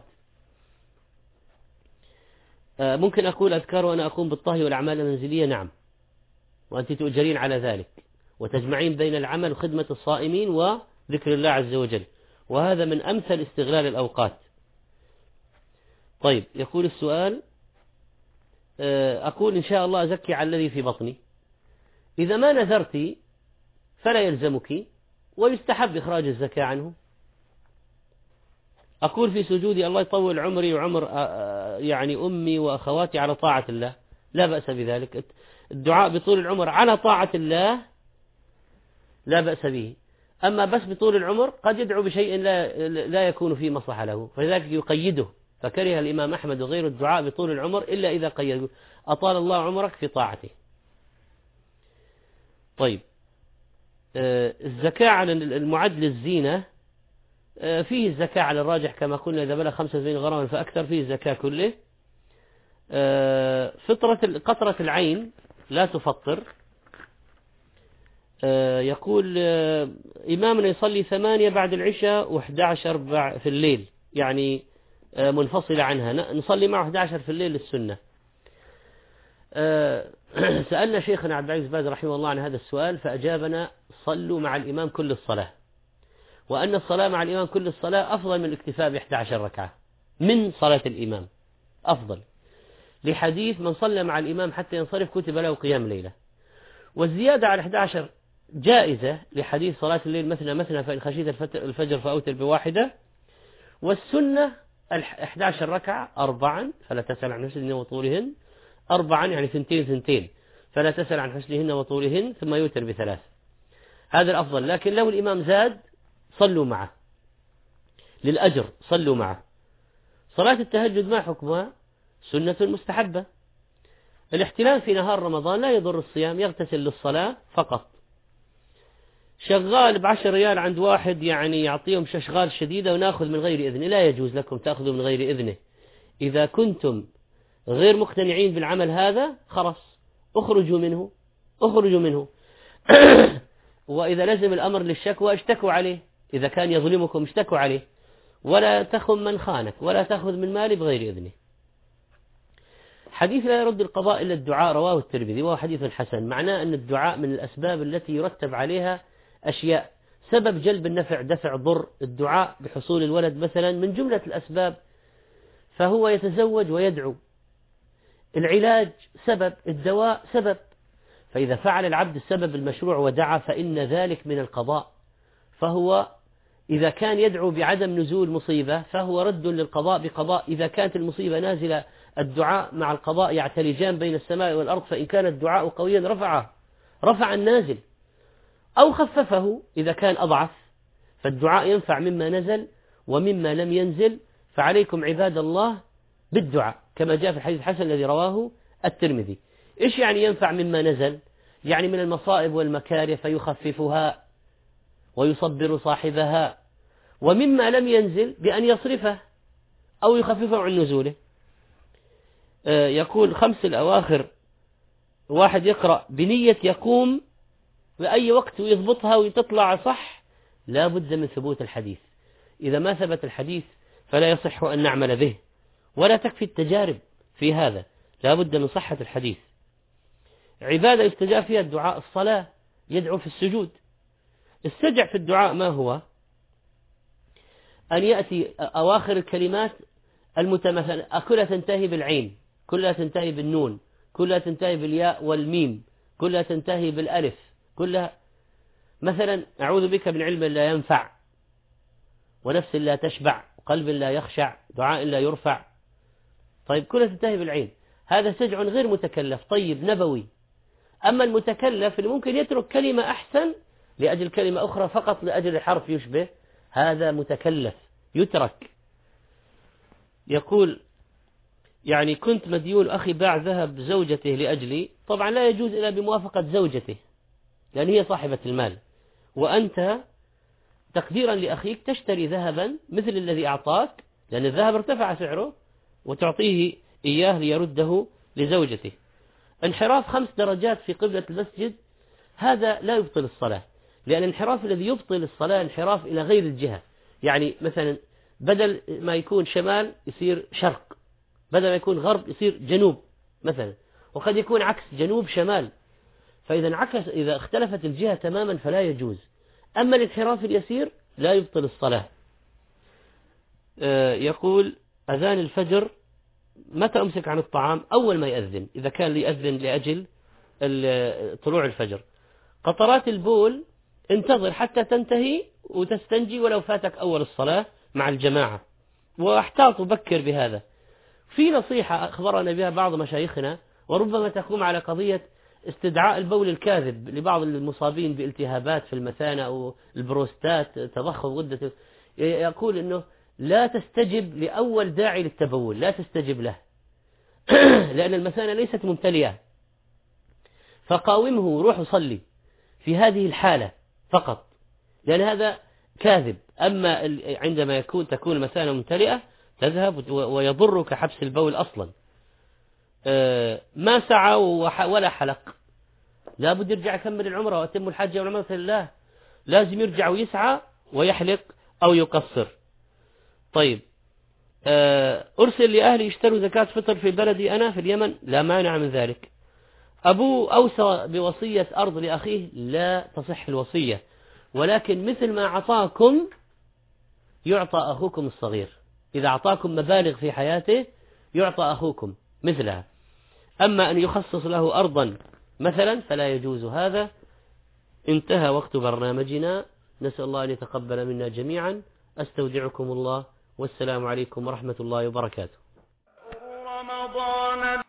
[SPEAKER 1] ممكن أقول أذكار وأنا أقوم بالطهي والأعمال المنزلية؟ نعم، وأنت تؤجرين على ذلك وتجمعين بين العمل وخدمة الصائمين وذكر الله عز وجل، وهذا من أمثل استغلال الأوقات. طيب يقول السؤال، أقول إن شاء الله أزكي على الذي في بطني. إذا ما نذرت فلا يلزمك ويستحب إخراج الزكاة عنه. أقول في سجودي الله يطول عمري وعمر يعني أمي وأخواتي على طاعة الله، لا بأس بذلك. الدعاء بطول العمر على طاعة الله لا بأس به. أما بس بطول العمر قد يدعو بشيء لا, لا يكون فيه مصلحة له، فلذلك يقيده. فكره الإمام أحمد وغيره الدعاء بطول العمر إلا إذا قيده، أطال الله عمرك في طاعته. طيب الزكاة على المعد للزينة فيه الزكاة على الراجح كما قلنا، إذا بلغ خمسة وسبعين غراما فأكثر فيه الزكاة كله. فطرة قطرة العين لا تفطر. يقول إمامنا يصلي ثمانية بعد العشاء وإحدى عشر في الليل، يعني منفصلة عنها، نصلي معه إحدى عشر في الليل للسنة. سألنا شيخنا عبد العزيز باز رحمه الله عن هذا السؤال فأجابنا صلوا مع الإمام كل الصلاة، وأن الصلاة مع الإمام كل الصلاة أفضل من الاكتفاء بإحدى عشر ركعة من صلاة الإمام، أفضل، لحديث من صلى مع الإمام حتى ينصرف كتب له قيام ليلة. والزيادة على إحدى عشر جائزة لحديث صلاة الليل مثنى مثنى فإن خشيت الفجر فأوتر بواحدة. والسنة إحدى عشر ركعة أربعا فلا تسأل عن حسنهن وطولهن، أربعا يعني ثنتين ثنتين فلا تسأل عن حسنهن وطولهن، ثم يوتر بثلاث. هذا الأفضل. لكن لو الإمام زاد صلوا معه للأجر، صلوا معه. صلاة التهجد ما حكمها؟ سنة مستحبة. الاحتلام في نهار رمضان لا يضر الصيام، يغتسل للصلاة فقط. شغال بعشر ريال عند واحد يعني يعطيهم شغال شديدة وناخذ من غير إذنه، لا يجوز لكم تأخذوا من غير إذنه. إذا كنتم غير مقتنعين بالعمل هذا خلاص اخرجوا منه اخرجوا منه. وإذا لزم الأمر للشكوى اشتكوا عليه، إذا كان يظلمكم اشتكوا عليه. ولا تخن من خانك ولا تأخذ من مالي بغير إذنه. حديث لا يرد القضاء إلا الدعاء رواه الترمذي وهو حديث حسن، معناه أن الدعاء من الأسباب التي يرتب عليها أشياء. سبب جلب النفع دفع ضر، الدعاء بحصول الولد مثلا من جملة الأسباب، فهو يتزوج ويدعو. العلاج سبب، الدواء سبب، فإذا فعل العبد السبب المشروع ودعا فإن ذلك من القضاء. فهو إذا كان يدعو بعدم نزول مصيبة فهو رد للقضاء بقضاء. إذا كانت المصيبة نازلة الدعاء مع القضاء يعتلجان بين السماء والأرض، فإن كان الدعاء قويا رفعه رفع النازل أو خففه إذا كان أضعف، فالدعاء ينفع مما نزل ومما لم ينزل. فعليكم عباد الله بالدعاء كما جاء في الحديث الحسن الذي رواه الترمذي. إيش يعني ينفع مما نزل؟ يعني من المصائب والمكاره فيخففها ويصبر صاحبها، ومما لم ينزل بأن يصرفه أو يخففه عن نزوله. يقول خمس الأواخر واحد يقرأ بنية يقوم بأي وقت ويضبطها وتطلع صح، لا بد من ثبوت الحديث. إذا ما ثبت الحديث فلا يصح أن نعمل به، ولا تكفي التجارب في هذا، لا بد من صحة الحديث. عبادة يستجاب فيها الدعاء، الصلاة يدعو في السجود. السجع في الدعاء ما هو؟ أن يأتي أواخر الكلمات المتمثل، كلها تنتهي بالعين، كلها تنتهي بالنون، كلها تنتهي بالياء والميم، كلها تنتهي بالألف، كلها مثلا أعوذ بك من علم لا ينفع ونفس لا تشبع وقلب لا يخشع دعاء لا يرفع. طيب كلها تنتهي بالعين، هذا سجع غير متكلف طيب نبوي. أما المتكلف اللي ممكن يترك كلمة أحسن لأجل كلمة أخرى فقط لأجل حرف يشبه، هذا متكلف يترك. يقول يعني كنت مديون أخي باع ذهب زوجته لأجلي، طبعا لا يجوز إلا بموافقة زوجته لأن هي صاحبة المال، وأنت تقديرا لأخيك تشتري ذهبا مثل الذي أعطاك لأن الذهب ارتفع سعره وتعطيه إياه ليرده لزوجته. انحراف خمس درجات في قبلة المسجد هذا لا يبطل الصلاة، لأن الانحراف الذي يبطل الصلاة انحراف إلى غير الجهة. يعني مثلا بدل ما يكون شمال يصير شرق، بدل ما يكون غرب يصير جنوب مثلا، وقد يكون عكس جنوب شمال. فإذا انعكس إذا اختلفت الجهة تماما فلا يجوز. أما الانحراف اليسير لا يبطل الصلاة. يقول أذان الفجر متى أمسك عن الطعام؟ أول ما يأذن، إذا كان ليأذن لأجل طلوع الفجر. قطرات البول انتظر حتى تنتهي وتستنجي ولو فاتك أول الصلاة مع الجماعة، واحتاط بكر بهذا. في نصيحة أخبرنا بها بعض مشايخنا وربما تقوم على قضية استدعاء البول الكاذب لبعض المصابين بالتهابات في المثانة أو البروستات تضخم غدة، يقول أنه لا تستجب لأول داعي للتبول، لا تستجب له لأن المثانة ليست ممتلئة، فقاومه وروح صلي في هذه الحالة فقط، لأن هذا كاذب. أما عندما يكون تكون المثانة ممتلئة تذهب ويضرك حبس البول أصلا. ما سعى ولا حلق لا بد يرجع يكمل العمرة وأتم الحج والعمرة لله، لازم يرجع ويسعى ويحلق أو يقصر. طيب أرسل لأهلي يشتروا زكاة فطر في بلدي أنا في اليمن، لا مانع من ذلك. أبوه أوصى بوصية أرض لأخيه، لا تصح الوصية، ولكن مثل ما أعطاكم يعطى أخوكم الصغير. إذا أعطاكم مبالغ في حياته يعطى أخوكم مثلها. أما أن يخصص له أرضا مثلا فلا يجوز هذا. انتهى وقت برنامجنا، نسأل الله أن يتقبل منا جميعا. أستودعكم الله والسلام عليكم ورحمة الله وبركاته.